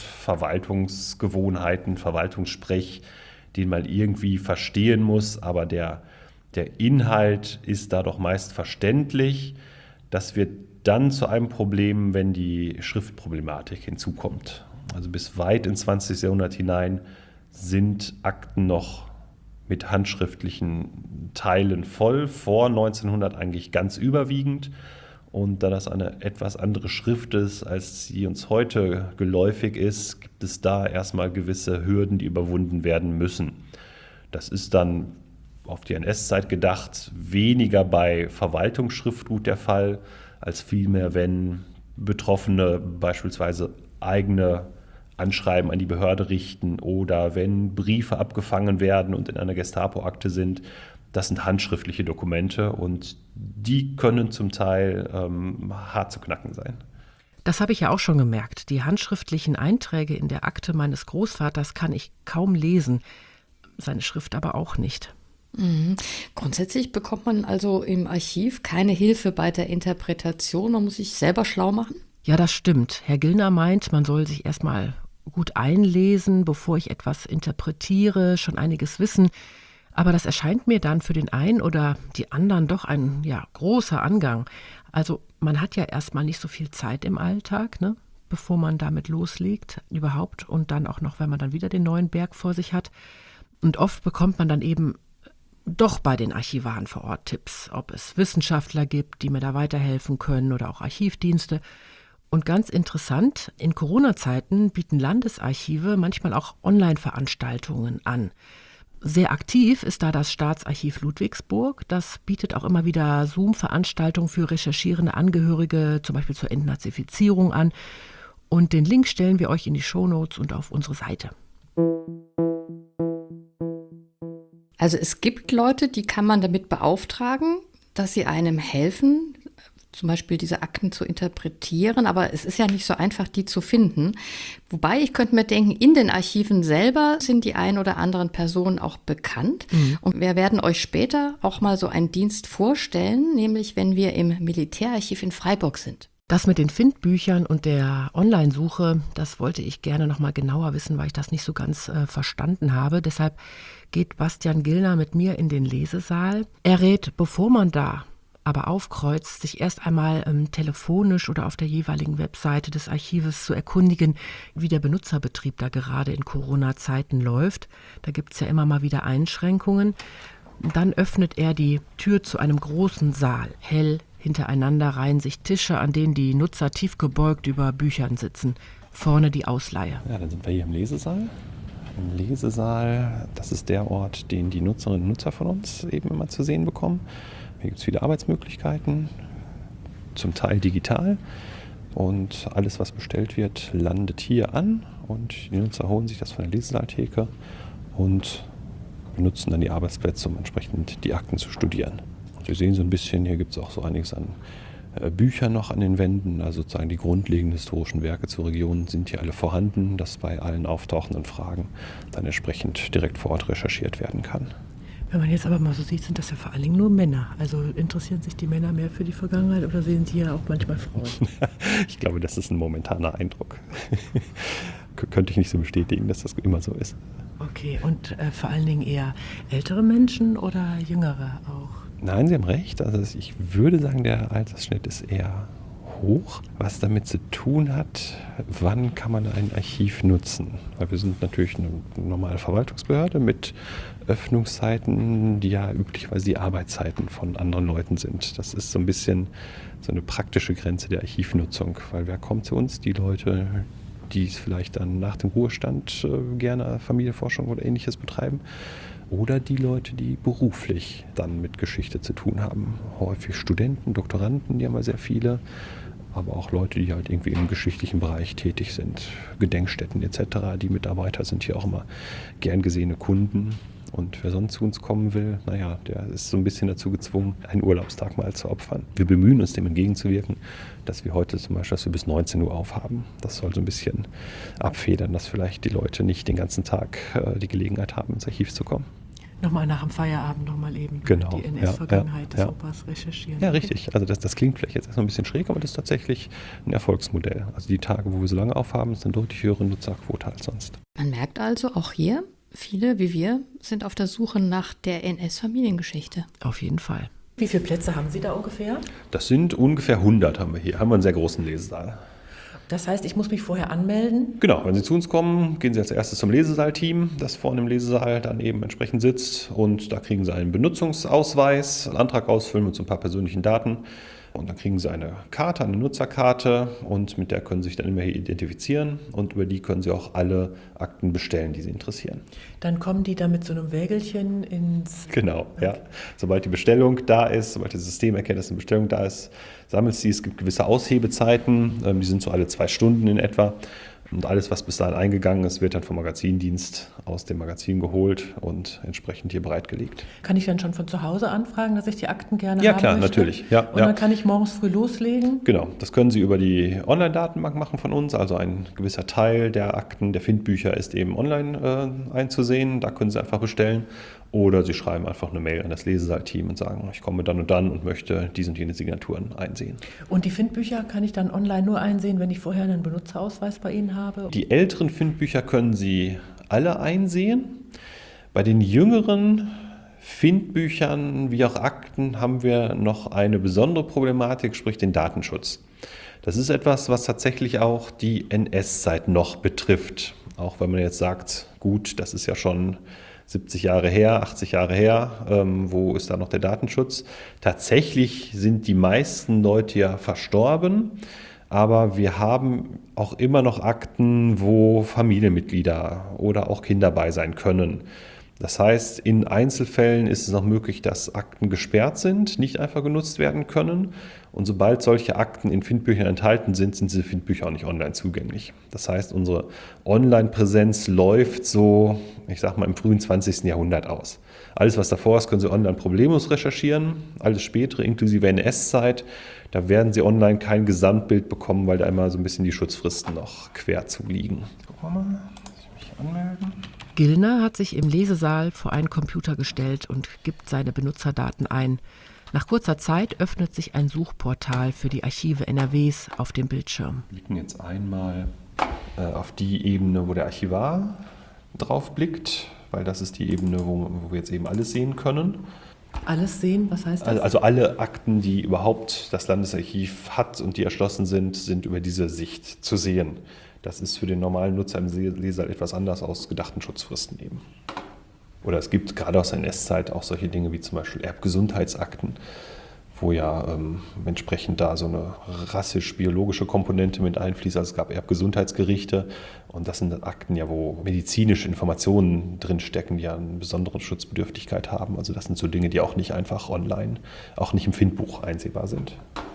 Verwaltungsgewohnheiten, Verwaltungssprech, den man irgendwie verstehen muss, aber der, der Inhalt ist da doch meist verständlich. Das wird dann zu einem Problem, wenn die Schriftproblematik hinzukommt. Also bis weit ins zwanzigste Jahrhundert hinein sind Akten noch mit handschriftlichen Teilen voll, vor neunzehnhundert eigentlich ganz überwiegend. Und da das eine etwas andere Schrift ist, als sie uns heute geläufig ist, gibt es da erstmal gewisse Hürden, die überwunden werden müssen. Das ist dann auf die N S-Zeit gedacht weniger bei Verwaltungsschriftgut der Fall, als vielmehr, wenn Betroffene beispielsweise eigene Anschreiben an die Behörde richten oder wenn Briefe abgefangen werden und in einer Gestapo-Akte sind. Das sind handschriftliche Dokumente und die können zum Teil ähm, hart zu knacken sein. Das habe ich ja auch schon gemerkt. Die handschriftlichen Einträge in der Akte meines Großvaters kann ich kaum lesen, seine Schrift aber auch nicht. Mhm. Grundsätzlich bekommt man also im Archiv keine Hilfe bei der Interpretation. Man muss sich selber schlau machen? Ja, das stimmt. Herr Gillner meint, man soll sich erstmal gut einlesen, bevor ich etwas interpretiere, schon einiges wissen. Aber das erscheint mir dann für den einen oder die anderen doch ein ja, großer Angang. Also man hat ja erstmal nicht so viel Zeit im Alltag, ne, bevor man damit loslegt überhaupt. Und dann auch noch, wenn man dann wieder den neuen Berg vor sich hat. Und oft bekommt man dann eben doch bei den Archivaren vor Ort Tipps, ob es Wissenschaftler gibt, die mir da weiterhelfen können oder auch Archivdienste. Und ganz interessant, in Corona-Zeiten bieten Landesarchive manchmal auch Online-Veranstaltungen an. Sehr aktiv ist da das Staatsarchiv Ludwigsburg. Das bietet auch immer wieder Zoom-Veranstaltungen für recherchierende Angehörige, zum Beispiel zur Entnazifizierung an. Und den Link stellen wir euch in die Shownotes und auf unsere Seite. Also es gibt Leute, die kann man damit beauftragen, dass sie einem helfen, zum Beispiel diese Akten zu interpretieren, aber es ist ja nicht so einfach, die zu finden. Wobei, ich könnte mir denken, in den Archiven selber sind die ein oder anderen Personen auch bekannt. Mhm. Und wir werden euch später auch mal so einen Dienst vorstellen, nämlich wenn wir im Militärarchiv in Freiburg sind. Das mit den Findbüchern und der Online-Suche, das wollte ich gerne noch mal genauer wissen, weil ich das nicht so ganz äh, verstanden habe. Deshalb geht Bastian Gillner mit mir in den Lesesaal. Er rät, bevor man da aber aufkreuzt, sich erst einmal ähm, telefonisch oder auf der jeweiligen Webseite des Archives zu erkundigen, wie der Benutzerbetrieb da gerade in Corona-Zeiten läuft. Da gibt es ja immer mal wieder Einschränkungen. Dann öffnet er die Tür zu einem großen Saal. Hell, hintereinander reihen sich Tische, an denen die Nutzer tief gebeugt über Büchern sitzen. Vorne die Ausleihe. Ja, dann sind wir hier im Lesesaal. Im Lesesaal, das ist der Ort, den die Nutzerinnen und Nutzer von uns eben immer zu sehen bekommen. Hier gibt es viele Arbeitsmöglichkeiten, zum Teil digital. Und alles, was bestellt wird, landet hier an. Und die Nutzer holen sich das von der Lesesaaltheke und benutzen dann die Arbeitsplätze, um entsprechend die Akten zu studieren. Und wir sehen so ein bisschen, hier gibt es auch so einiges an äh, Büchern noch an den Wänden. Also sozusagen die grundlegenden historischen Werke zur Region sind hier alle vorhanden, dass bei allen auftauchenden Fragen dann entsprechend direkt vor Ort recherchiert werden kann. Wenn man jetzt aber mal so sieht, sind das ja vor allen Dingen nur Männer. Also interessieren sich die Männer mehr für die Vergangenheit oder sehen sie ja auch manchmal Frauen? Ich glaube, das ist ein momentaner Eindruck. Könnte ich nicht so bestätigen, dass das immer so ist. Okay, und äh, vor allen Dingen eher ältere Menschen oder jüngere auch? Nein, Sie haben recht. Also ich würde sagen, der Altersschnitt ist eher hoch, was damit zu tun hat, wann kann man ein Archiv nutzen. Weil wir sind natürlich eine normale Verwaltungsbehörde mit Öffnungszeiten, die ja üblicherweise die Arbeitszeiten von anderen Leuten sind. Das ist so ein bisschen so eine praktische Grenze der Archivnutzung, weil wer kommt zu uns? Die Leute, die es vielleicht dann nach dem Ruhestand äh, gerne Familienforschung oder Ähnliches betreiben. Oder die Leute, die beruflich dann mit Geschichte zu tun haben. Häufig Studenten, Doktoranden, die haben wir sehr viele. Aber auch Leute, die halt irgendwie im geschichtlichen Bereich tätig sind. Gedenkstätten et cetera. Die Mitarbeiter sind hier auch immer gern gesehene Kunden. Und wer sonst zu uns kommen will, naja, der ist so ein bisschen dazu gezwungen, einen Urlaubstag mal zu opfern. Wir bemühen uns, dem entgegenzuwirken, dass wir heute zum Beispiel dass wir bis neunzehn Uhr aufhaben. Das soll so ein bisschen abfedern, dass vielleicht die Leute nicht den ganzen Tag äh, die Gelegenheit haben, ins Archiv zu kommen. Nochmal nach dem Feierabend nochmal eben genau, die N S-Vergangenheit ja, ja, des Opas recherchieren. Ja, richtig. Also das, das klingt vielleicht jetzt erstmal ein bisschen schräg, aber das ist tatsächlich ein Erfolgsmodell. Also die Tage, wo wir so lange aufhaben, ist eine deutlich höhere Nutzerquote als sonst. Man merkt also, auch hier, viele wie wir sind auf der Suche nach der N S-Familiengeschichte. Auf jeden Fall. Wie viele Plätze haben Sie da ungefähr? Das sind ungefähr hundert haben wir hier. Haben wir einen sehr großen Lesesaal. Das heißt, ich muss mich vorher anmelden? Genau, wenn Sie zu uns kommen, gehen Sie als erstes zum Lesesaalteam, das vorne im Lesesaal dann eben entsprechend sitzt. Und da kriegen Sie einen Benutzungsausweis, einen Antrag ausfüllen mit so ein paar persönlichen Daten. Und dann kriegen Sie eine Karte, eine Nutzerkarte und mit der können Sie sich dann immer hier identifizieren und über die können Sie auch alle Akten bestellen, die Sie interessieren. Dann kommen die da mit so einem Wägelchen ins... Genau, okay. Ja. Sobald die Bestellung da ist, sobald das System erkennt, dass eine Bestellung da ist, sammelt sie. Es gibt gewisse Aushebezeiten, die sind so alle zwei Stunden in etwa. Und alles, was bis dahin eingegangen ist, wird dann vom Magazindienst aus dem Magazin geholt und entsprechend hier bereitgelegt. Kann ich dann schon von zu Hause anfragen, dass ich die Akten gerne ja, haben klar, möchte? natürlich. Ja, und ja. dann kann ich morgens früh loslegen? Genau, das können Sie über die Online-Datenbank machen von uns. Also ein gewisser Teil der Akten, der Findbücher ist eben online äh, einzusehen. Da können Sie einfach bestellen. Oder Sie schreiben einfach eine Mail an das Lesesaalteam und sagen, ich komme dann und dann und möchte diese und jene Signaturen einsehen. Und die Findbücher kann ich dann online nur einsehen, wenn ich vorher einen Benutzerausweis bei Ihnen habe? Die älteren Findbücher können Sie alle einsehen. Bei den jüngeren Findbüchern wie auch Akten haben wir noch eine besondere Problematik, sprich den Datenschutz. Das ist etwas, was tatsächlich auch die N S-Zeit noch betrifft. Auch wenn man jetzt sagt, gut, das ist ja schon siebzig Jahre her, achtzig Jahre her, ähm, wo ist da noch der Datenschutz? Tatsächlich sind die meisten Leute ja verstorben, aber wir haben auch immer noch Akten, wo Familienmitglieder oder auch Kinder bei sein können. Das heißt, in Einzelfällen ist es noch möglich, dass Akten gesperrt sind, nicht einfach genutzt werden können. Und sobald solche Akten in Findbüchern enthalten sind, sind diese Findbücher auch nicht online zugänglich. Das heißt, unsere Online-Präsenz läuft so, ich sag mal, im frühen zwanzigsten Jahrhundert aus. Alles, was davor ist, können Sie online problemlos recherchieren. Alles Spätere, inklusive N S-Zeit, da werden Sie online kein Gesamtbild bekommen, weil da immer so ein bisschen die Schutzfristen noch quer zuliegen. Gucken wir mal, muss ich mich anmelden? Gillner hat sich im Lesesaal vor einen Computer gestellt und gibt seine Benutzerdaten ein. Nach kurzer Zeit öffnet sich ein Suchportal für die Archive N R Ws auf dem Bildschirm. Wir blicken jetzt einmal äh, auf die Ebene, wo der Archivar drauf blickt, weil das ist die Ebene, wo, wo wir jetzt eben alles sehen können. Alles sehen, was heißt das? Also, also alle Akten, die überhaupt das Landesarchiv hat und die erschlossen sind, sind über diese Sicht zu sehen. Das ist für den normalen Nutzer im Lesesaal etwas anders aus gedachten Schutzfristen eben. Oder es gibt gerade aus der N S-Zeit auch solche Dinge wie zum Beispiel Erbgesundheitsakten, wo ja ähm, entsprechend da so eine rassisch-biologische Komponente mit einfließt. Also es gab Erbgesundheitsgerichte und das sind Akten ja, wo medizinische Informationen drinstecken, die ja eine besondere Schutzbedürftigkeit haben. Also das sind so Dinge, die auch nicht einfach online, auch nicht im Findbuch einsehbar sind.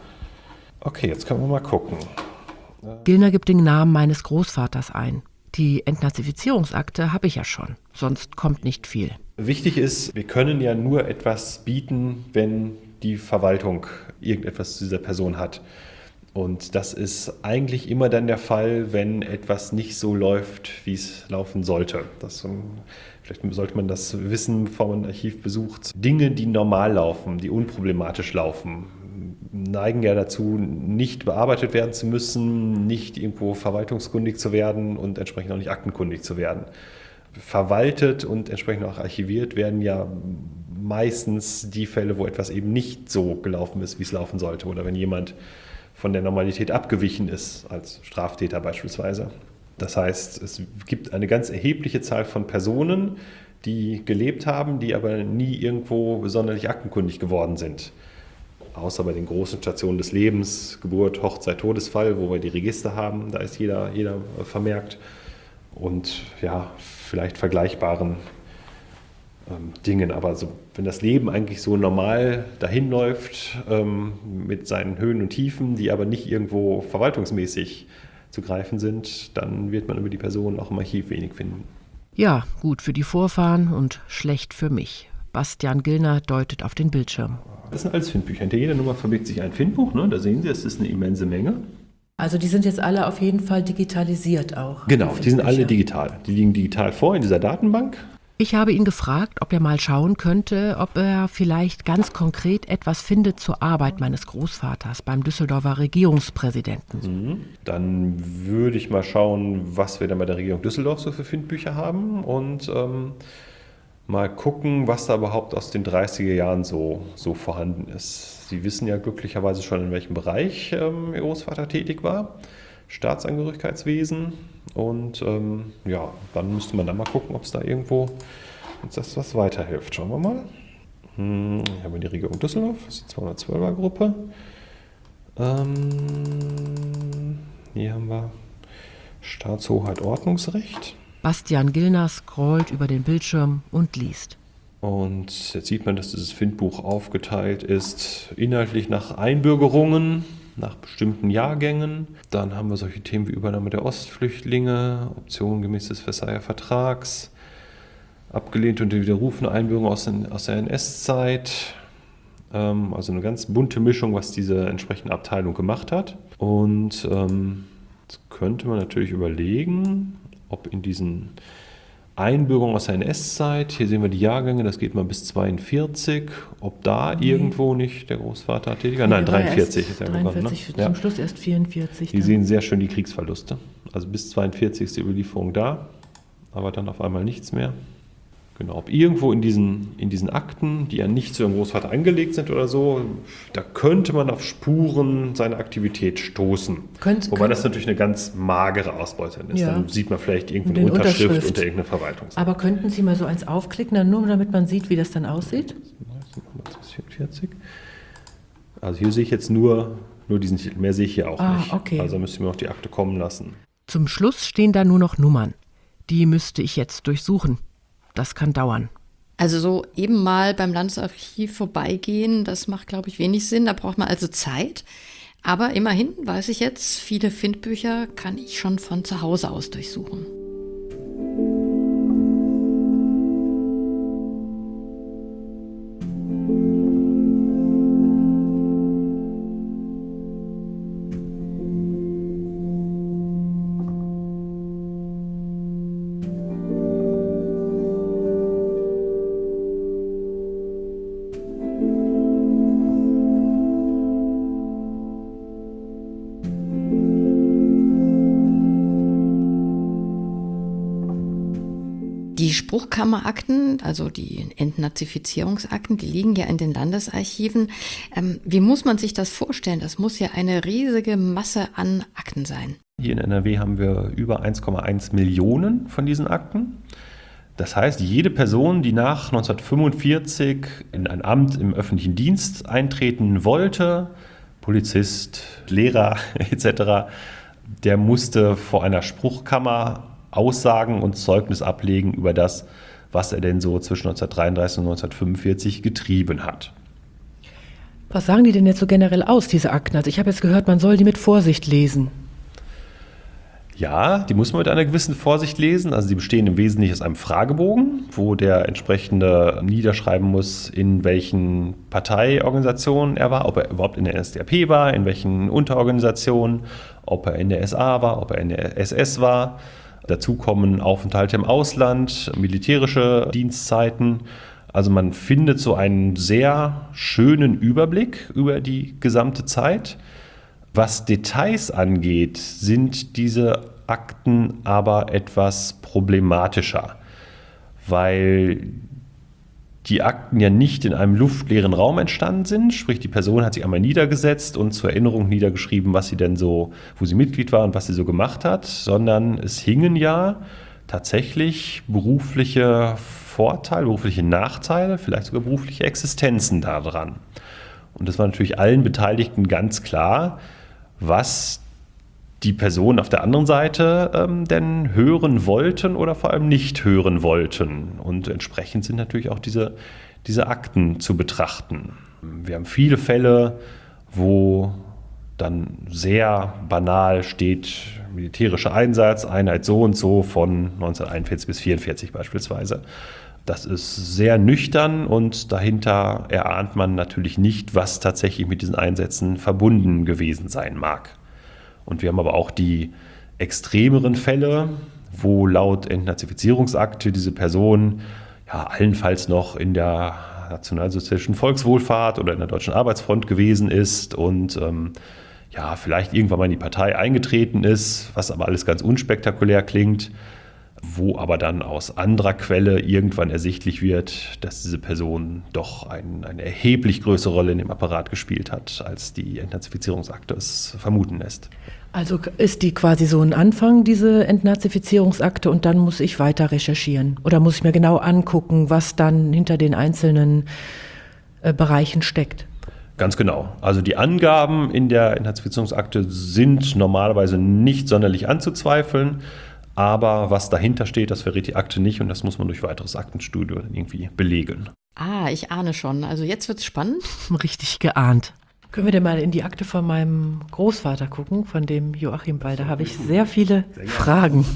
Okay, jetzt können wir mal gucken. Gillner gibt den Namen meines Großvaters ein. Die Entnazifizierungsakte habe ich ja schon, sonst kommt nicht viel. Wichtig ist, wir können ja nur etwas bieten, wenn die Verwaltung irgendetwas zu dieser Person hat. Und das ist eigentlich immer dann der Fall, wenn etwas nicht so läuft, wie es laufen sollte. Das, vielleicht sollte man das wissen, bevor man ein Archiv besucht. Dinge, die normal laufen, die unproblematisch laufen, neigen ja dazu, nicht bearbeitet werden zu müssen, nicht irgendwo verwaltungskundig zu werden und entsprechend auch nicht aktenkundig zu werden. Verwaltet und entsprechend auch archiviert werden ja meistens die Fälle, wo etwas eben nicht so gelaufen ist, wie es laufen sollte. Oder wenn jemand von der Normalität abgewichen ist, als Straftäter beispielsweise. Das heißt, es gibt eine ganz erhebliche Zahl von Personen, die gelebt haben, die aber nie irgendwo sonderlich aktenkundig geworden sind. Außer bei den großen Stationen des Lebens, Geburt, Hochzeit, Todesfall, wo wir die Register haben, da ist jeder, jeder vermerkt. Und ja, vielleicht vergleichbaren ähm, Dingen. Aber so, wenn das Leben eigentlich so normal dahin läuft, ähm, mit seinen Höhen und Tiefen, die aber nicht irgendwo verwaltungsmäßig zu greifen sind, dann wird man über die Person auch im Archiv wenig finden. Ja, gut für die Vorfahren und schlecht für mich. Bastian Gillner deutet auf den Bildschirm. Das sind alles Findbücher. Hinter jeder Nummer verbirgt sich ein Findbuch. Ne? Da sehen Sie, es ist eine immense Menge. Also die sind jetzt alle auf jeden Fall digitalisiert auch. Genau, die sind alle digital. Die liegen digital vor in dieser Datenbank. Ich habe ihn gefragt, ob er mal schauen könnte, ob er vielleicht ganz konkret etwas findet zur Arbeit meines Großvaters beim Düsseldorfer Regierungspräsidenten. Mhm. Dann würde ich mal schauen, was wir dann bei der Regierung Düsseldorf so für Findbücher haben und ähm, mal gucken, was da überhaupt aus den dreißiger Jahren so, so vorhanden ist. Sie wissen ja glücklicherweise schon, in welchem Bereich ähm, Ihr Großvater tätig war. Staatsangehörigkeitswesen. Und ähm, ja, dann müsste man dann mal gucken, ob es da irgendwo uns das was weiterhilft. Schauen wir mal. Hm, hier haben wir die Regierung Düsseldorf, das ist die zweihundertzwölfer Gruppe. Ähm, hier haben wir Staatshoheit Ordnungsrecht. Bastian Gillner scrollt über den Bildschirm und liest. Und jetzt sieht man, dass dieses Findbuch aufgeteilt ist, inhaltlich nach Einbürgerungen, nach bestimmten Jahrgängen. Dann haben wir solche Themen wie Übernahme der Ostflüchtlinge, Optionen gemäß des Versailler Vertrags, abgelehnte und widerrufene Einbürgerung aus, aus der N S-Zeit. Ähm, also eine ganz bunte Mischung, was diese entsprechende Abteilung gemacht hat. Und ähm, jetzt könnte man natürlich überlegen, ob in diesen Einbürgerungen aus der N S-Zeit, hier sehen wir die Jahrgänge, das geht mal bis zweiundvierzig, ob da nee. irgendwo nicht der Großvater tätig war. Nein, dreiundvierzig ist er geworden. dreiundvierzig, ne? Zum ja. Schluss erst vierundvierzig. Die sehen sehr schön die Kriegsverluste. Also bis zweiundvierzig ist die Überlieferung da, aber dann auf einmal nichts mehr. Genau, ob irgendwo in diesen, in diesen Akten, die ja nicht zu ihrem Großvater angelegt sind oder so, da könnte man auf Spuren seiner Aktivität stoßen. Könnt, Wobei das natürlich eine ganz magere Ausbeute ist. Ja. Dann sieht man vielleicht irgendwo eine Unterschrift, Unterschrift unter irgendeiner Verwaltung. Aber könnten Sie mal so eins aufklicken, dann nur damit man sieht, wie das dann aussieht? vierundvierzig. Also hier sehe ich jetzt nur, nur diesen Titel, mehr sehe ich hier auch ah, nicht. Okay. Also müsste ich mir noch die Akte kommen lassen. Zum Schluss stehen da nur noch Nummern. Die müsste ich jetzt durchsuchen. das kann dauern. Also so eben mal beim Landesarchiv vorbeigehen, das macht, glaube ich, wenig Sinn. Da braucht man also Zeit. Aber immerhin weiß ich jetzt, viele Findbücher kann ich schon von zu Hause aus durchsuchen. Die Spruchkammerakten, also die Entnazifizierungsakten, die liegen ja in den Landesarchiven. Ähm, wie muss man sich das vorstellen? Das muss ja eine riesige Masse an Akten sein. Hier in N R W haben wir über eins Komma eins Millionen von diesen Akten. Das heißt, jede Person, die nach neunzehnhundertfünfundvierzig in ein Amt im öffentlichen Dienst eintreten wollte, Polizist, Lehrer et cetera, der musste vor einer Spruchkammer Aussagen und Zeugnis ablegen über das, was er denn so zwischen neunzehnhundertdreiunddreißig und neunzehnhundertfünfundvierzig getrieben hat. Was sagen die denn jetzt so generell aus, diese Akten? Also ich habe jetzt gehört, man soll die mit Vorsicht lesen. Ja, die muss man mit einer gewissen Vorsicht lesen. Also die bestehen im Wesentlichen aus einem Fragebogen, wo der entsprechende niederschreiben muss, in welchen Parteiorganisationen er war, ob er überhaupt in der N S D A P war, in welchen Unterorganisationen, ob er in der S A war, ob er in der S S war. Dazu kommen Aufenthalte im Ausland, militärische Dienstzeiten. Also man findet so einen sehr schönen Überblick über die gesamte Zeit. Was Details angeht, sind diese Akten aber etwas problematischer, weil die Akten ja nicht in einem luftleeren Raum entstanden sind, sprich die Person hat sich einmal niedergesetzt und zur Erinnerung niedergeschrieben, was sie denn so, wo sie Mitglied war und was sie so gemacht hat, sondern es hingen ja tatsächlich berufliche Vorteile, berufliche Nachteile, vielleicht sogar berufliche Existenzen daran. Und das war natürlich allen Beteiligten ganz klar, was die Personen auf der anderen Seite ähm, denn hören wollten oder vor allem nicht hören wollten. Und entsprechend sind natürlich auch diese, diese Akten zu betrachten. Wir haben viele Fälle, wo dann sehr banal steht, militärischer Einsatz, Einheit so und so von neunzehnhunderteinundvierzig bis vierundvierzig beispielsweise. Das ist sehr nüchtern und dahinter erahnt man natürlich nicht, was tatsächlich mit diesen Einsätzen verbunden gewesen sein mag. Und wir haben aber auch die extremeren Fälle, wo laut Entnazifizierungsakte diese Person ja allenfalls noch in der nationalsozialistischen Volkswohlfahrt oder in der Deutschen Arbeitsfront gewesen ist und ähm, ja vielleicht irgendwann mal in die Partei eingetreten ist, was aber alles ganz unspektakulär klingt, wo aber dann aus anderer Quelle irgendwann ersichtlich wird, dass diese Person doch ein, eine erheblich größere Rolle in dem Apparat gespielt hat, als die Entnazifizierungsakte es vermuten lässt. Also ist die quasi so ein Anfang, diese Entnazifizierungsakte, und dann muss ich weiter recherchieren? Oder muss ich mir genau angucken, was dann hinter den einzelnen äh, Bereichen steckt? Ganz genau. Also die Angaben in der Entnazifizierungsakte sind normalerweise nicht sonderlich anzuzweifeln. Aber was dahinter steht, das verrät die Akte nicht und das muss man durch weiteres Aktenstudium irgendwie belegen. Ah, ich ahne schon. Also jetzt wird's spannend. Richtig geahnt. Können wir denn mal in die Akte von meinem Großvater gucken, von dem Joachim Ball? Da habe ich sehr viele Fragen.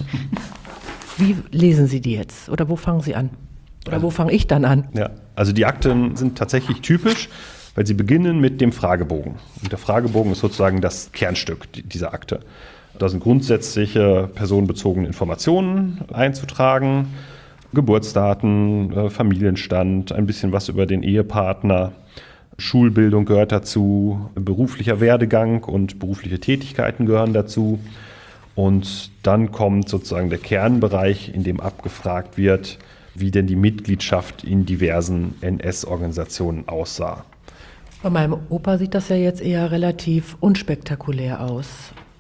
Wie lesen Sie die jetzt? Oder wo fangen Sie an? Oder wo fange ich dann an? Ja, also die Akten sind tatsächlich typisch, weil sie beginnen mit dem Fragebogen. Und der Fragebogen ist sozusagen das Kernstück dieser Akte. Da sind grundsätzliche personenbezogene Informationen einzutragen, Geburtsdaten, Familienstand, ein bisschen was über den Ehepartner, Schulbildung gehört dazu, beruflicher Werdegang und berufliche Tätigkeiten gehören dazu. Und dann kommt sozusagen der Kernbereich, in dem abgefragt wird, wie denn die Mitgliedschaft in diversen N S-Organisationen aussah. Bei meinem Opa sieht das ja jetzt eher relativ unspektakulär aus.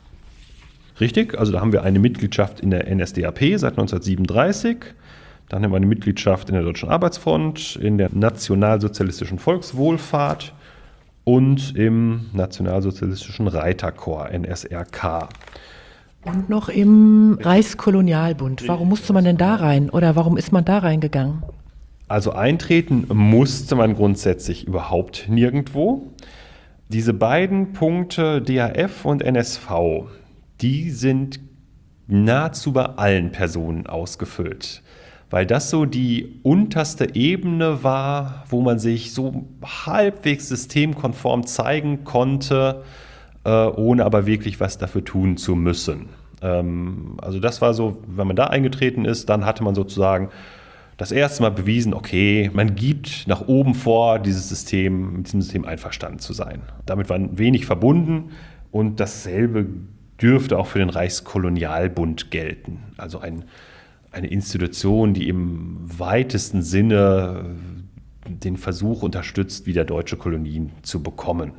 Richtig, also da haben wir eine Mitgliedschaft in der N S D A P seit neunzehnhundertsiebenunddreißig. Dann haben wir eine Mitgliedschaft in der Deutschen Arbeitsfront, in der Nationalsozialistischen Volkswohlfahrt und im Nationalsozialistischen Reiterkorps N S R K. Und noch im Reichskolonialbund. Warum musste man denn da rein oder warum ist man da reingegangen? Also eintreten musste man grundsätzlich überhaupt nirgendwo. Diese beiden Punkte D H F und N S V, die sind nahezu bei allen Personen ausgefüllt, weil das so die unterste Ebene war, wo man sich so halbwegs systemkonform zeigen konnte, äh, ohne aber wirklich was dafür tun zu müssen. Ähm, also das war so, wenn man da eingetreten ist, dann hatte man sozusagen das erste Mal bewiesen, okay, man gibt nach oben vor, dieses System, mit diesem System einverstanden zu sein. Damit war wenig verbunden und dasselbe dürfte auch für den Reichskolonialbund gelten. Also ein, eine Institution, die im weitesten Sinne den Versuch unterstützt, wieder deutsche Kolonien zu bekommen.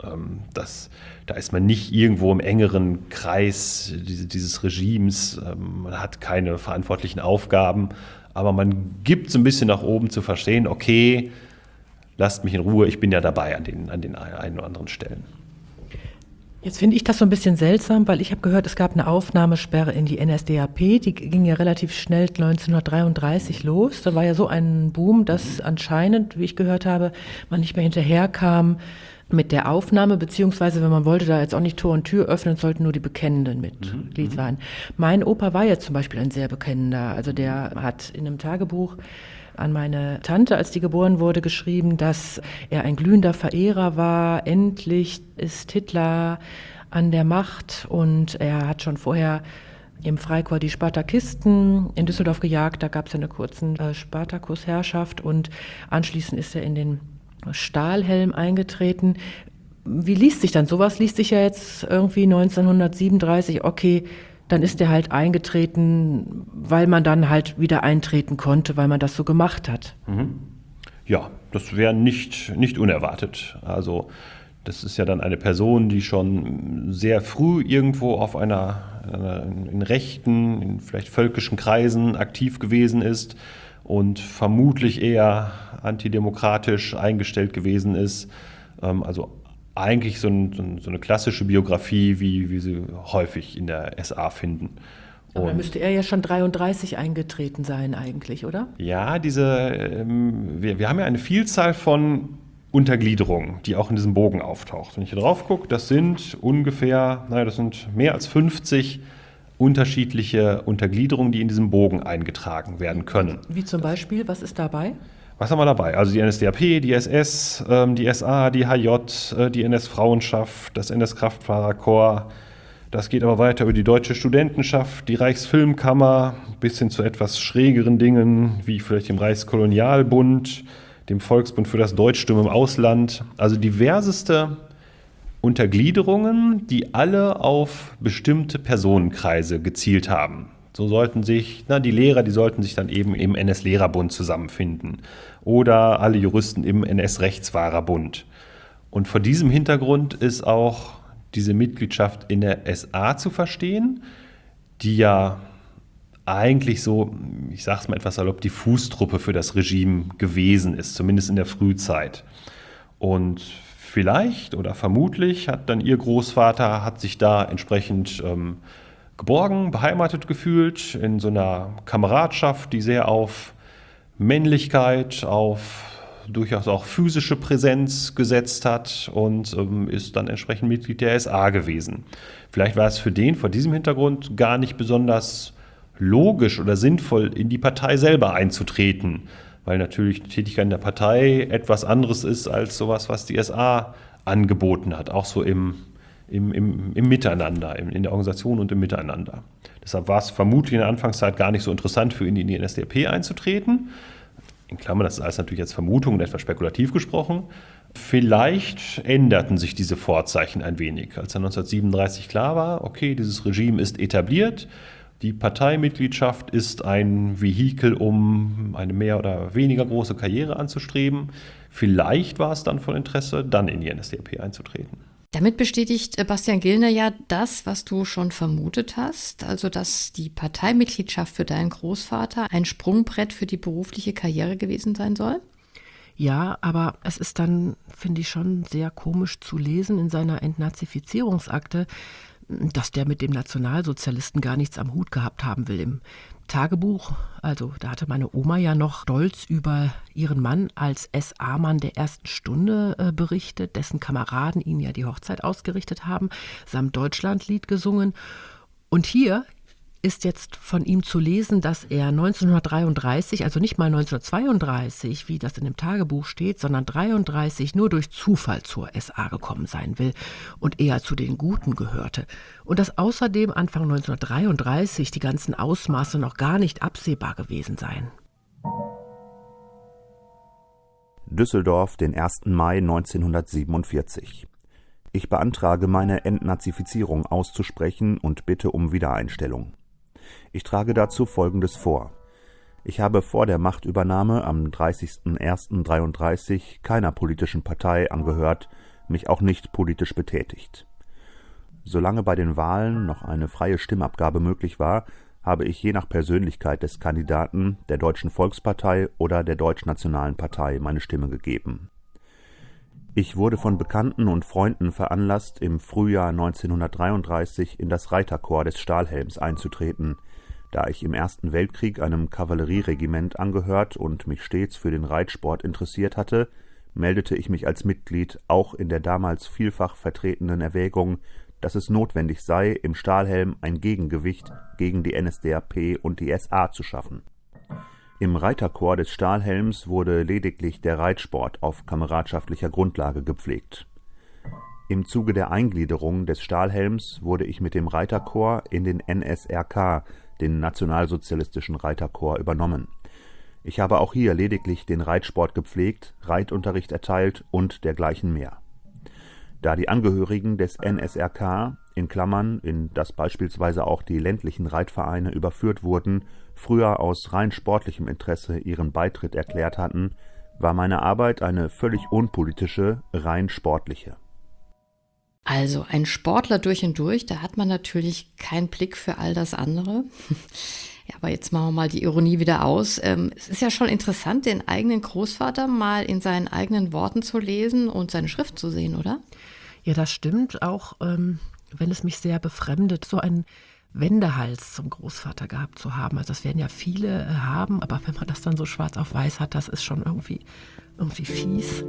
Das, da ist man nicht irgendwo im engeren Kreis dieses Regimes, man hat keine verantwortlichen Aufgaben, aber man gibt so ein bisschen nach oben zu verstehen, okay, lasst mich in Ruhe, ich bin ja dabei an den, an den einen oder anderen Stellen. Jetzt finde ich das so ein bisschen seltsam, weil ich habe gehört, es gab eine Aufnahmesperre in die N S D A P, die ging ja relativ schnell neunzehnhundertdreiunddreißig los. Da war ja so ein Boom, dass anscheinend, wie ich gehört habe, man nicht mehr hinterherkam mit der Aufnahme, beziehungsweise wenn man wollte da jetzt auch nicht Tor und Tür öffnen, sollten nur die Bekennenden Mitglied sein. Mein Opa war jetzt zum Beispiel ein sehr Bekennender, also der hat in einem Tagebuch an meine Tante, als die geboren wurde, geschrieben, dass er ein glühender Verehrer war. Endlich ist Hitler an der Macht und er hat schon vorher im Freikorps die Spartakisten in Düsseldorf gejagt. Da gab es eine kurze äh, Spartakusherrschaft und anschließend ist er in den Stahlhelm eingetreten. Wie liest sich dann sowas? Liest sich ja jetzt irgendwie neunzehnhundertsiebenunddreißig, okay, dann ist er halt eingetreten, weil man dann halt wieder eintreten konnte, weil man das so gemacht hat. Ja, das wäre nicht, nicht unerwartet. Also das ist ja dann eine Person, die schon sehr früh irgendwo auf einer, einer in rechten, in vielleicht völkischen Kreisen aktiv gewesen ist und vermutlich eher antidemokratisch eingestellt gewesen ist. Also eigentlich so, ein, so eine klassische Biografie, wie, wie sie häufig in der S A finden. Aber dann müsste er ja schon dreiunddreißig eingetreten sein eigentlich, oder? Ja, diese, ähm, wir, wir haben ja eine Vielzahl von Untergliederungen, die auch in diesem Bogen auftaucht. Wenn ich hier drauf gucke, das sind ungefähr, naja, das sind mehr als fünfzig unterschiedliche Untergliederungen, die in diesem Bogen eingetragen werden können. Wie zum Beispiel, was ist dabei? Was haben wir dabei? Also die N S D A P, die S S, ähm, die S A, die H J, äh, die N S-Frauenschaft, das N S-Kraftfahrerkorps. Das geht aber weiter über die Deutsche Studentenschaft, die Reichsfilmkammer, bis hin zu etwas schrägeren Dingen, wie vielleicht dem Reichskolonialbund, dem Volksbund für das Deutschtum im Ausland. Also diverseste Untergliederungen, die alle auf bestimmte Personenkreise gezielt haben. So sollten sich, na, die Lehrer, die sollten sich dann eben im N S-Lehrerbund zusammenfinden oder alle Juristen im N S-Rechtsfahrerbund. Und vor diesem Hintergrund ist auch diese Mitgliedschaft in der S A zu verstehen, die ja eigentlich so, ich sage es mal etwas salopp, die Fußtruppe für das Regime gewesen ist, zumindest in der Frühzeit. Und vielleicht oder vermutlich hat dann ihr Großvater, hat sich da entsprechend ähm, geborgen, beheimatet gefühlt, in so einer Kameradschaft, die sehr auf Männlichkeit, auf durchaus auch physische Präsenz gesetzt hat und ähm, ist dann entsprechend Mitglied der S A gewesen. Vielleicht war es für den vor diesem Hintergrund gar nicht besonders logisch oder sinnvoll, in die Partei selber einzutreten, weil natürlich die Tätigkeit in der Partei etwas anderes ist als sowas, was die S A angeboten hat, auch so im Im, im, im Miteinander, in, in der Organisation und im Miteinander. Deshalb war es vermutlich in der Anfangszeit gar nicht so interessant für ihn, in die N S D A P einzutreten. In Klammern, das ist alles natürlich jetzt Vermutung und etwas spekulativ gesprochen. Vielleicht änderten sich diese Vorzeichen ein wenig. Als dann neunzehnhundertsiebenunddreißig klar war, okay, dieses Regime ist etabliert, die Parteimitgliedschaft ist ein Vehikel, um eine mehr oder weniger große Karriere anzustreben. Vielleicht war es dann von Interesse, dann in die N S D A P einzutreten. Damit bestätigt Bastian Gillner ja das, was du schon vermutet hast, also dass die Parteimitgliedschaft für deinen Großvater ein Sprungbrett für die berufliche Karriere gewesen sein soll? Ja, aber es ist dann, finde ich, schon sehr komisch zu lesen in seiner Entnazifizierungsakte, dass der mit dem Nationalsozialisten gar nichts am Hut gehabt haben will. Im Tagebuch, also da hatte meine Oma ja noch stolz über ihren Mann als S A-Mann der ersten Stunde äh, berichtet, dessen Kameraden ihm ja die Hochzeit ausgerichtet haben, samt Deutschlandlied gesungen. Und hier ist jetzt von ihm zu lesen, dass er neunzehnhundertdreiunddreißig, also nicht mal neunzehnhundertzweiunddreißig, wie das in dem Tagebuch steht, sondern dreiunddreißig nur durch Zufall zur S A gekommen sein will und eher zu den Guten gehörte. Und dass außerdem Anfang neunzehnhundertdreiunddreißig die ganzen Ausmaße noch gar nicht absehbar gewesen seien. Düsseldorf, den ersten Mai neunzehnhundertsiebenundvierzig. Ich beantrage, meine Entnazifizierung auszusprechen und bitte um Wiedereinstellung. Ich trage dazu Folgendes vor. Ich habe vor der Machtübernahme am dreißigsten ersten neunzehnhundertdreiunddreißig keiner politischen Partei angehört, mich auch nicht politisch betätigt. Solange bei den Wahlen noch eine freie Stimmabgabe möglich war, habe ich je nach Persönlichkeit des Kandidaten der Deutschen Volkspartei oder der Deutschnationalen Partei meine Stimme gegeben. Ich wurde von Bekannten und Freunden veranlasst, im Frühjahr neunzehnhundertdreiunddreißig in das Reiterkorps des Stahlhelms einzutreten. Da ich im Ersten Weltkrieg einem Kavallerieregiment angehört und mich stets für den Reitsport interessiert hatte, meldete ich mich als Mitglied auch in der damals vielfach vertretenen Erwägung, dass es notwendig sei, im Stahlhelm ein Gegengewicht gegen die N S D A P und die S A zu schaffen. Im Reiterkorps des Stahlhelms wurde lediglich der Reitsport auf kameradschaftlicher Grundlage gepflegt. Im Zuge der Eingliederung des Stahlhelms wurde ich mit dem Reiterkorps in den N S R K, den Nationalsozialistischen Reiterkorps, übernommen. Ich habe auch hier lediglich den Reitsport gepflegt, Reitunterricht erteilt und dergleichen mehr. Da die Angehörigen des N S R K, in Klammern, in das beispielsweise auch die ländlichen Reitvereine überführt wurden, früher aus rein sportlichem Interesse ihren Beitritt erklärt hatten, war meine Arbeit eine völlig unpolitische, rein sportliche. Also ein Sportler durch und durch, da hat man natürlich keinen Blick für all das andere. Ja, aber jetzt machen wir mal die Ironie wieder aus. Ähm, es ist ja schon interessant, den eigenen Großvater mal in seinen eigenen Worten zu lesen und seine Schrift zu sehen, oder? Ja, das stimmt, auch ähm, wenn es mich sehr befremdet, so einen Wendehals zum Großvater gehabt zu haben. Also das werden ja viele äh, haben, aber wenn man das dann so schwarz auf weiß hat, das ist schon irgendwie, irgendwie fies.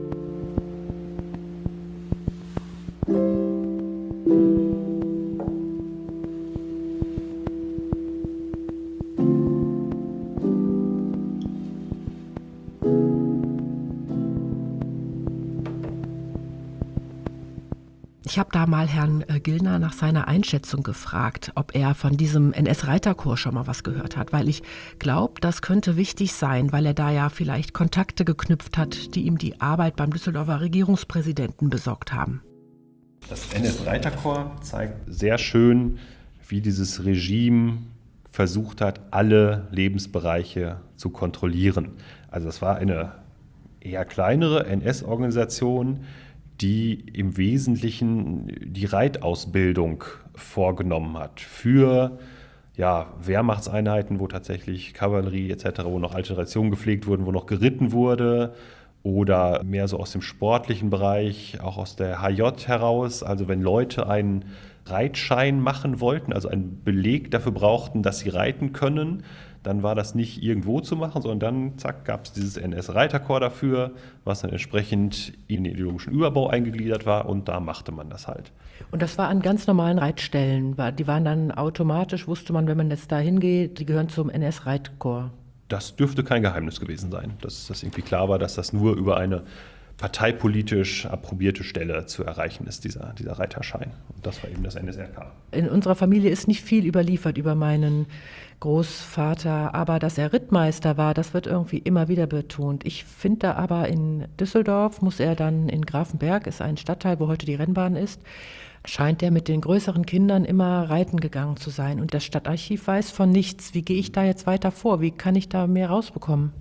Ich habe da mal Herrn Gillner nach seiner Einschätzung gefragt, ob er von diesem N S-Reiterkorps schon mal was gehört hat, weil ich glaube, das könnte wichtig sein, weil er da ja vielleicht Kontakte geknüpft hat, die ihm die Arbeit beim Düsseldorfer Regierungspräsidenten besorgt haben. Das N S-Reiterkorps zeigt sehr schön, wie dieses Regime versucht hat, alle Lebensbereiche zu kontrollieren. Also es war eine eher kleinere N S-Organisation, die im Wesentlichen die Reitausbildung vorgenommen hat für ja, Wehrmachtseinheiten, wo tatsächlich Kavallerie et cetera, wo noch alte Traditionen gepflegt wurden, wo noch geritten wurde, oder mehr so aus dem sportlichen Bereich, auch aus der H J heraus. Also wenn Leute einen Reitschein machen wollten, also einen Beleg dafür brauchten, dass sie reiten können, dann war das nicht irgendwo zu machen, sondern dann, zack, gab es dieses N S-Reiterkorps dafür, was dann entsprechend in den ideologischen Überbau eingegliedert war, und da machte man das halt. Und das war an ganz normalen Reitstellen, die waren dann automatisch, wusste man, wenn man jetzt da hingeht, die gehören zum N S-Reitkorps. Das dürfte kein Geheimnis gewesen sein, dass das irgendwie klar war, dass das nur über eine parteipolitisch approbierte Stelle zu erreichen ist, dieser, dieser Reiterschein. Und das war eben das N S R K. In unserer Familie ist nicht viel überliefert über meinen Großvater, aber dass er Rittmeister war, das wird irgendwie immer wieder betont. Ich finde aber in Düsseldorf, muss er dann in Grafenberg, ist ein Stadtteil, wo heute die Rennbahn ist, scheint er mit den größeren Kindern immer reiten gegangen zu sein. Und das Stadtarchiv weiß von nichts. Wie gehe ich da jetzt weiter vor? Wie kann ich da mehr rausbekommen?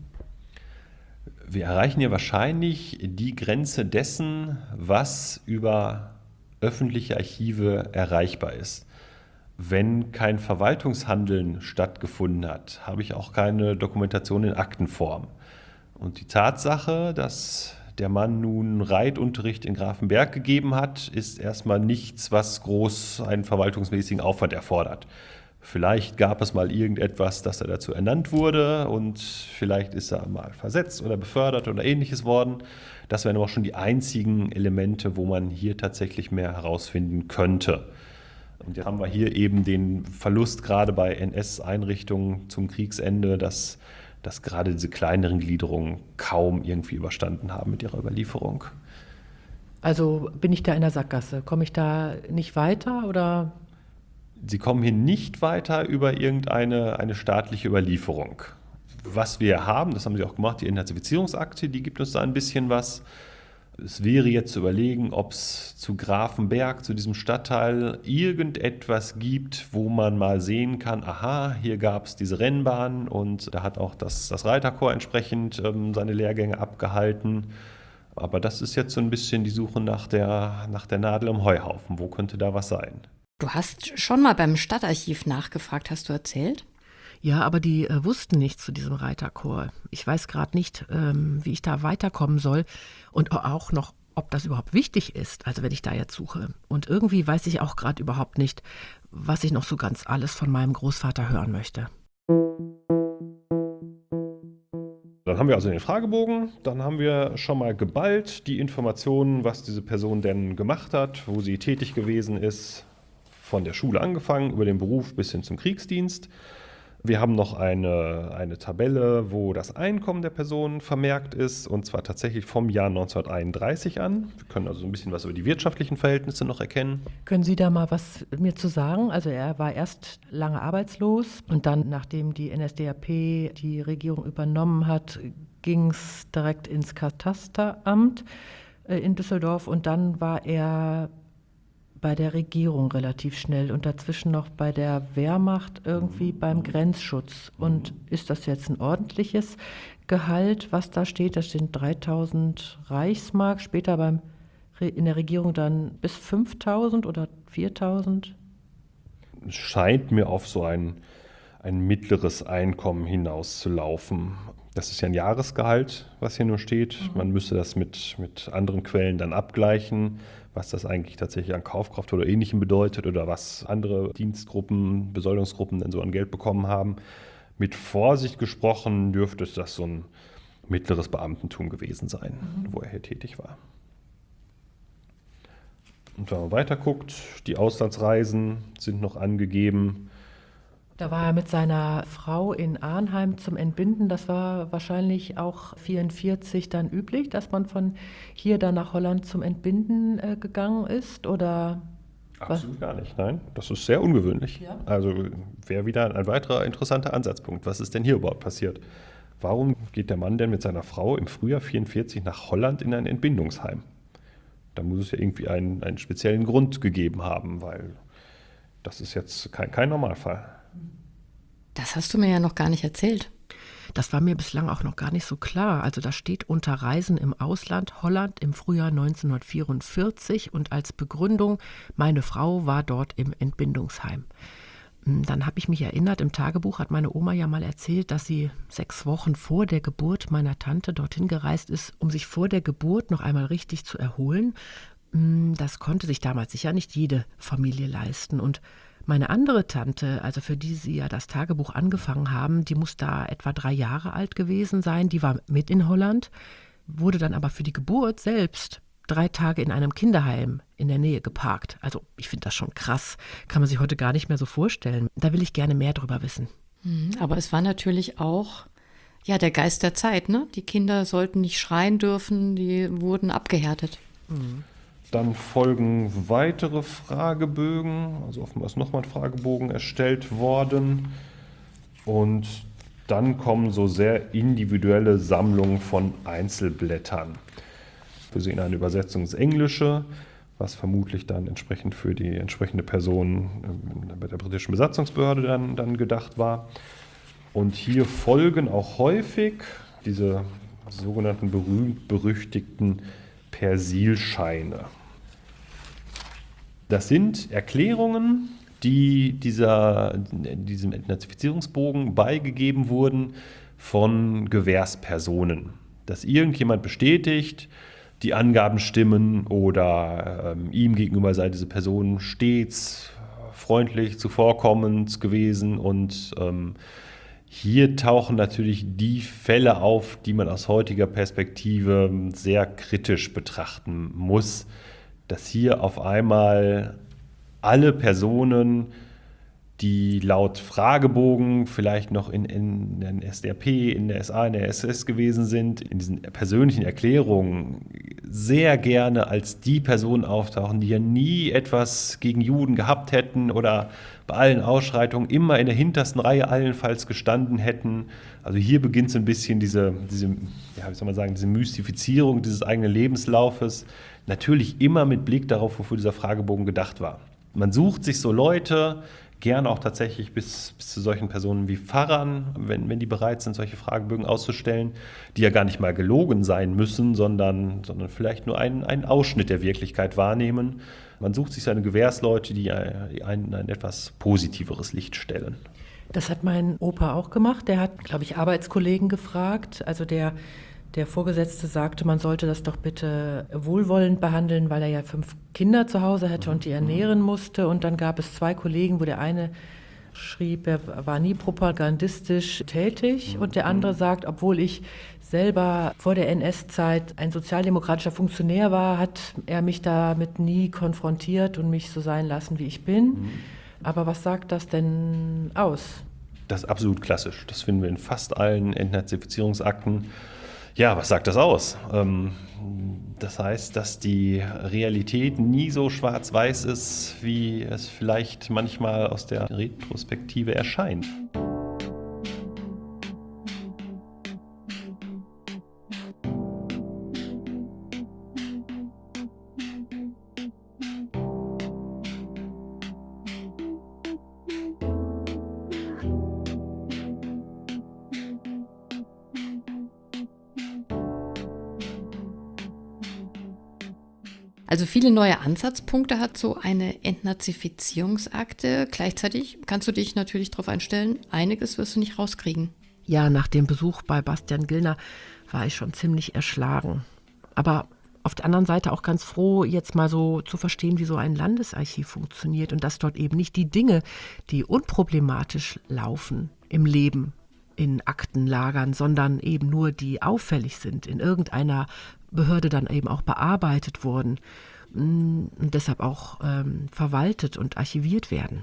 Wir erreichen hier wahrscheinlich die Grenze dessen, was über öffentliche Archive erreichbar ist. Wenn kein Verwaltungshandeln stattgefunden hat, habe ich auch keine Dokumentation in Aktenform. Und die Tatsache, dass der Mann nun Reitunterricht in Grafenberg gegeben hat, ist erstmal nichts, was groß einen verwaltungsmäßigen Aufwand erfordert. Vielleicht gab es mal irgendetwas, dass er dazu ernannt wurde und vielleicht ist er mal versetzt oder befördert oder ähnliches worden. Das wären aber auch schon die einzigen Elemente, wo man hier tatsächlich mehr herausfinden könnte. Und jetzt haben wir hier eben den Verlust gerade bei N S-Einrichtungen zum Kriegsende, dass, dass gerade diese kleineren Gliederungen kaum irgendwie überstanden haben mit ihrer Überlieferung. Also bin ich da in der Sackgasse? Komme ich da nicht weiter oder? Sie kommen hier nicht weiter über irgendeine eine staatliche Überlieferung. Was wir haben, das haben Sie auch gemacht, die Entnazifizierungsakte, die gibt uns da ein bisschen was. Es wäre jetzt zu überlegen, ob es zu Grafenberg, zu diesem Stadtteil, irgendetwas gibt, wo man mal sehen kann, aha, hier gab es diese Rennbahn und da hat auch das, das Reiterkorps entsprechend ähm, seine Lehrgänge abgehalten. Aber das ist jetzt so ein bisschen die Suche nach der, nach der Nadel im Heuhaufen. Wo könnte da was sein? Du hast schon mal beim Stadtarchiv nachgefragt, hast du erzählt? Ja, aber die äh, wussten nichts zu diesem Reiterkorps. Ich weiß gerade nicht, ähm, wie ich da weiterkommen soll und auch noch, ob das überhaupt wichtig ist, also wenn ich da jetzt suche. Und irgendwie weiß ich auch gerade überhaupt nicht, was ich noch so ganz alles von meinem Großvater hören möchte. Dann haben wir also den Fragebogen, dann haben wir schon mal geballt die Informationen, was diese Person denn gemacht hat, wo sie tätig gewesen ist, von der Schule angefangen, über den Beruf bis hin zum Kriegsdienst. Wir haben noch eine, eine Tabelle, wo das Einkommen der Person vermerkt ist, und zwar tatsächlich vom Jahr neunzehnhunderteinunddreißig an. Wir können also ein bisschen was über die wirtschaftlichen Verhältnisse noch erkennen. Können Sie da mal was mir zu sagen? Also er war erst lange arbeitslos und dann, nachdem die N S D A P die Regierung übernommen hat, ging es direkt ins Katasteramt äh, in Düsseldorf und dann war er bei der Regierung relativ schnell und dazwischen noch bei der Wehrmacht irgendwie beim Grenzschutz. Und ist das jetzt ein ordentliches Gehalt, was da steht? Da stehen dreitausend Reichsmark, später beim, in der Regierung dann bis fünftausend oder viertausend? Es scheint mir auf so ein, ein mittleres Einkommen hinauszulaufen. Das ist ja ein Jahresgehalt, was hier nur steht. Man müsste das mit, mit anderen Quellen dann abgleichen, was das eigentlich tatsächlich an Kaufkraft oder Ähnlichem bedeutet oder was andere Dienstgruppen, Besoldungsgruppen denn so an Geld bekommen haben. Mit Vorsicht gesprochen dürfte das so ein mittleres Beamtentum gewesen sein, mhm. wo er hier tätig war. Und wenn man weiter guckt, die Auslandsreisen sind noch angegeben. Da war er mit seiner Frau in Arnheim zum Entbinden. Das war wahrscheinlich auch vierundvierzig dann üblich, dass man von hier dann nach Holland zum Entbinden äh, gegangen ist, oder? Absolut was? Gar nicht, nein. Das ist sehr ungewöhnlich. Ja? Also wäre wieder ein weiterer interessanter Ansatzpunkt. Was ist denn hier überhaupt passiert? Warum geht der Mann denn mit seiner Frau im Frühjahr vierundvierzig nach Holland in ein Entbindungsheim? Da muss es ja irgendwie einen, einen speziellen Grund gegeben haben, weil das ist jetzt kein, kein Normalfall. Das hast du mir ja noch gar nicht erzählt. Das war mir bislang auch noch gar nicht so klar. Also da steht unter Reisen im Ausland Holland im Frühjahr neunzehnhundertvierundvierzig und als Begründung, meine Frau war dort im Entbindungsheim. Dann habe ich mich erinnert, im Tagebuch hat meine Oma ja mal erzählt, dass sie sechs Wochen vor der Geburt meiner Tante dorthin gereist ist, um sich vor der Geburt noch einmal richtig zu erholen. Das konnte sich damals sicher nicht jede Familie leisten. Und meine andere Tante, also für die sie ja das Tagebuch angefangen haben, die muss da etwa drei Jahre alt gewesen sein, die war mit in Holland, wurde dann aber für die Geburt selbst drei Tage in einem Kinderheim in der Nähe geparkt. Also ich finde das schon krass, kann man sich heute gar nicht mehr so vorstellen. Da will ich gerne mehr drüber wissen. Aber es war natürlich auch ja, der Geist der Zeit, ne? Die Kinder sollten nicht schreien dürfen, die wurden abgehärtet. Mhm. Dann folgen weitere Fragebögen, also offenbar ist nochmal ein Fragebogen erstellt worden. Und dann kommen so sehr individuelle Sammlungen von Einzelblättern. Wir sehen eine Übersetzung ins Englische, was vermutlich dann entsprechend für die entsprechende Person bei der britischen Besatzungsbehörde dann, dann gedacht war. Und hier folgen auch häufig diese sogenannten berühmt-berüchtigten Persilscheine. Das sind Erklärungen, die dieser, diesem Entnazifizierungsbogen beigegeben wurden von Gewährspersonen. Dass irgendjemand bestätigt, die Angaben stimmen oder ähm, ihm gegenüber sei diese Person stets freundlich, zuvorkommend gewesen. Und ähm, hier tauchen natürlich die Fälle auf, die man aus heutiger Perspektive sehr kritisch betrachten muss, dass hier auf einmal alle Personen, die laut Fragebogen vielleicht noch in, in der S D R P, in der S A, in der S S gewesen sind, in diesen persönlichen Erklärungen sehr gerne als die Personen auftauchen, die ja nie etwas gegen Juden gehabt hätten oder bei allen Ausschreitungen immer in der hintersten Reihe allenfalls gestanden hätten. Also hier beginnt so ein bisschen diese, diese, ja, wie soll man sagen, diese Mystifizierung dieses eigenen Lebenslaufes. Natürlich immer mit Blick darauf, wofür dieser Fragebogen gedacht war. Man sucht sich so Leute, gerne auch tatsächlich bis, bis zu solchen Personen wie Pfarrern, wenn, wenn die bereit sind, solche Fragebögen auszustellen, die ja gar nicht mal gelogen sein müssen, sondern, sondern vielleicht nur einen, einen Ausschnitt der Wirklichkeit wahrnehmen. Man sucht sich seine Gewährsleute, die einen in ein etwas positiveres Licht stellen. Das hat mein Opa auch gemacht. Der hat, glaube ich, Arbeitskollegen gefragt. Also der, der Vorgesetzte sagte, man sollte das doch bitte wohlwollend behandeln, weil er ja fünf Kinder zu Hause hätte und die ernähren musste. Und dann gab es zwei Kollegen, wo der eine schrieb, er war nie propagandistisch tätig. Und der andere sagt, obwohl ich selber vor der N S-Zeit ein sozialdemokratischer Funktionär war, hat er mich damit nie konfrontiert und mich so sein lassen, wie ich bin. Mhm. Aber was sagt das denn aus? Das ist absolut klassisch. Das finden wir in fast allen Entnazifizierungsakten. Ja, was sagt das aus? Das heißt, dass die Realität nie so schwarz-weiß ist, wie es vielleicht manchmal aus der Retrospektive erscheint. Also viele neue Ansatzpunkte hat so eine Entnazifizierungsakte. Gleichzeitig kannst du dich natürlich darauf einstellen, einiges wirst du nicht rauskriegen. Ja, nach dem Besuch bei Bastian Gillner war ich schon ziemlich erschlagen. Aber auf der anderen Seite auch ganz froh, jetzt mal so zu verstehen, wie so ein Landesarchiv funktioniert und dass dort eben nicht die Dinge, die unproblematisch laufen im Leben, in Akten lagern, sondern eben nur die auffällig sind, in irgendeiner Behörde dann eben auch bearbeitet wurden und deshalb auch ähm, verwaltet und archiviert werden.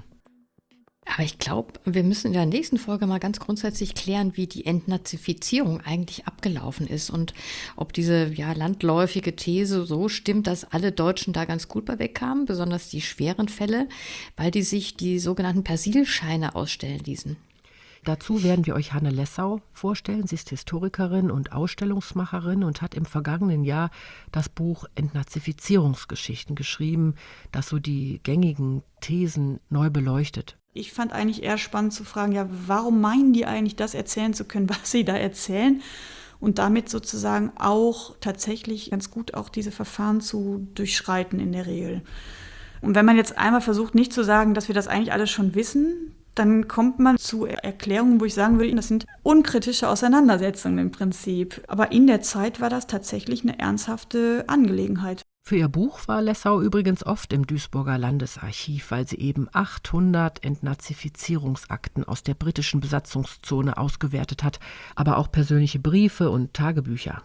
Aber ich glaube, wir müssen in der nächsten Folge mal ganz grundsätzlich klären, wie die Entnazifizierung eigentlich abgelaufen ist und ob diese ja, landläufige These so stimmt, dass alle Deutschen da ganz gut bei wegkamen, besonders die schweren Fälle, weil die sich die sogenannten Persilscheine ausstellen ließen. Dazu werden wir euch Hanne Lessau vorstellen. Sie ist Historikerin und Ausstellungsmacherin und hat im vergangenen Jahr das Buch Entnazifizierungsgeschichten geschrieben, das so die gängigen Thesen neu beleuchtet. Ich fand eigentlich eher spannend zu fragen, ja, warum meinen die eigentlich, das erzählen zu können, was sie da erzählen? Und damit sozusagen auch tatsächlich ganz gut auch diese Verfahren zu durchschreiten in der Regel. Und wenn man jetzt einmal versucht, nicht zu sagen, dass wir das eigentlich alles schon wissen, dann kommt man zu Erklärungen, wo ich sagen würde, das sind unkritische Auseinandersetzungen im Prinzip. Aber in der Zeit war das tatsächlich eine ernsthafte Angelegenheit. Für ihr Buch war Lessau übrigens oft im Duisburger Landesarchiv, weil sie eben achthundert Entnazifizierungsakten aus der britischen Besatzungszone ausgewertet hat, aber auch persönliche Briefe und Tagebücher.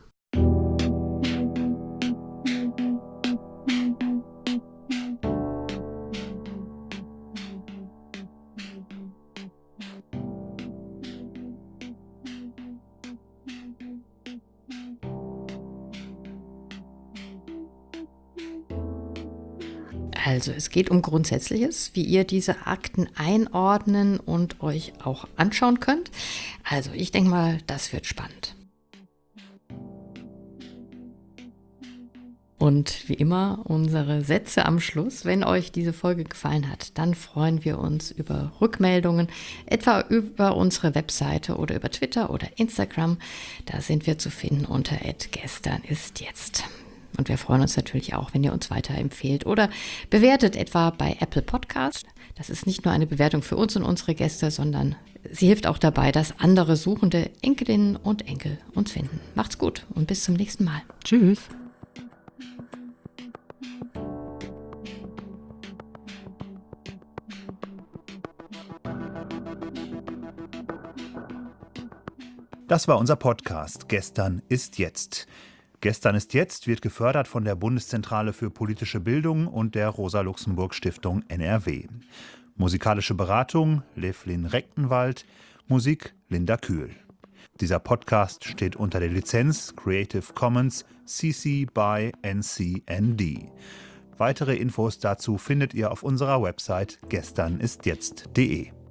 Also es geht um Grundsätzliches, wie ihr diese Akten einordnen und euch auch anschauen könnt. Also ich denke mal, das wird spannend. Und wie immer unsere Sätze am Schluss. Wenn euch diese Folge gefallen hat, dann freuen wir uns über Rückmeldungen, etwa über unsere Webseite oder über Twitter oder Instagram. Da sind wir zu finden unter at gestern ist jetzt. Und wir freuen uns natürlich auch, wenn ihr uns weiterempfehlt oder bewertet, etwa bei Apple Podcast. Das ist nicht nur eine Bewertung für uns und unsere Gäste, sondern sie hilft auch dabei, dass andere suchende Enkelinnen und Enkel uns finden. Macht's gut und bis zum nächsten Mal. Tschüss. Das war unser Podcast Gestern ist jetzt. Gestern ist jetzt wird gefördert von der Bundeszentrale für politische Bildung und der Rosa-Luxemburg-Stiftung N R W. Musikalische Beratung Livlin Rechtenwald, Musik Linda Kühl. Dieser Podcast steht unter der Lizenz Creative Commons C C by N C N D. Weitere Infos dazu findet ihr auf unserer Website gestern ist jetzt punkt de.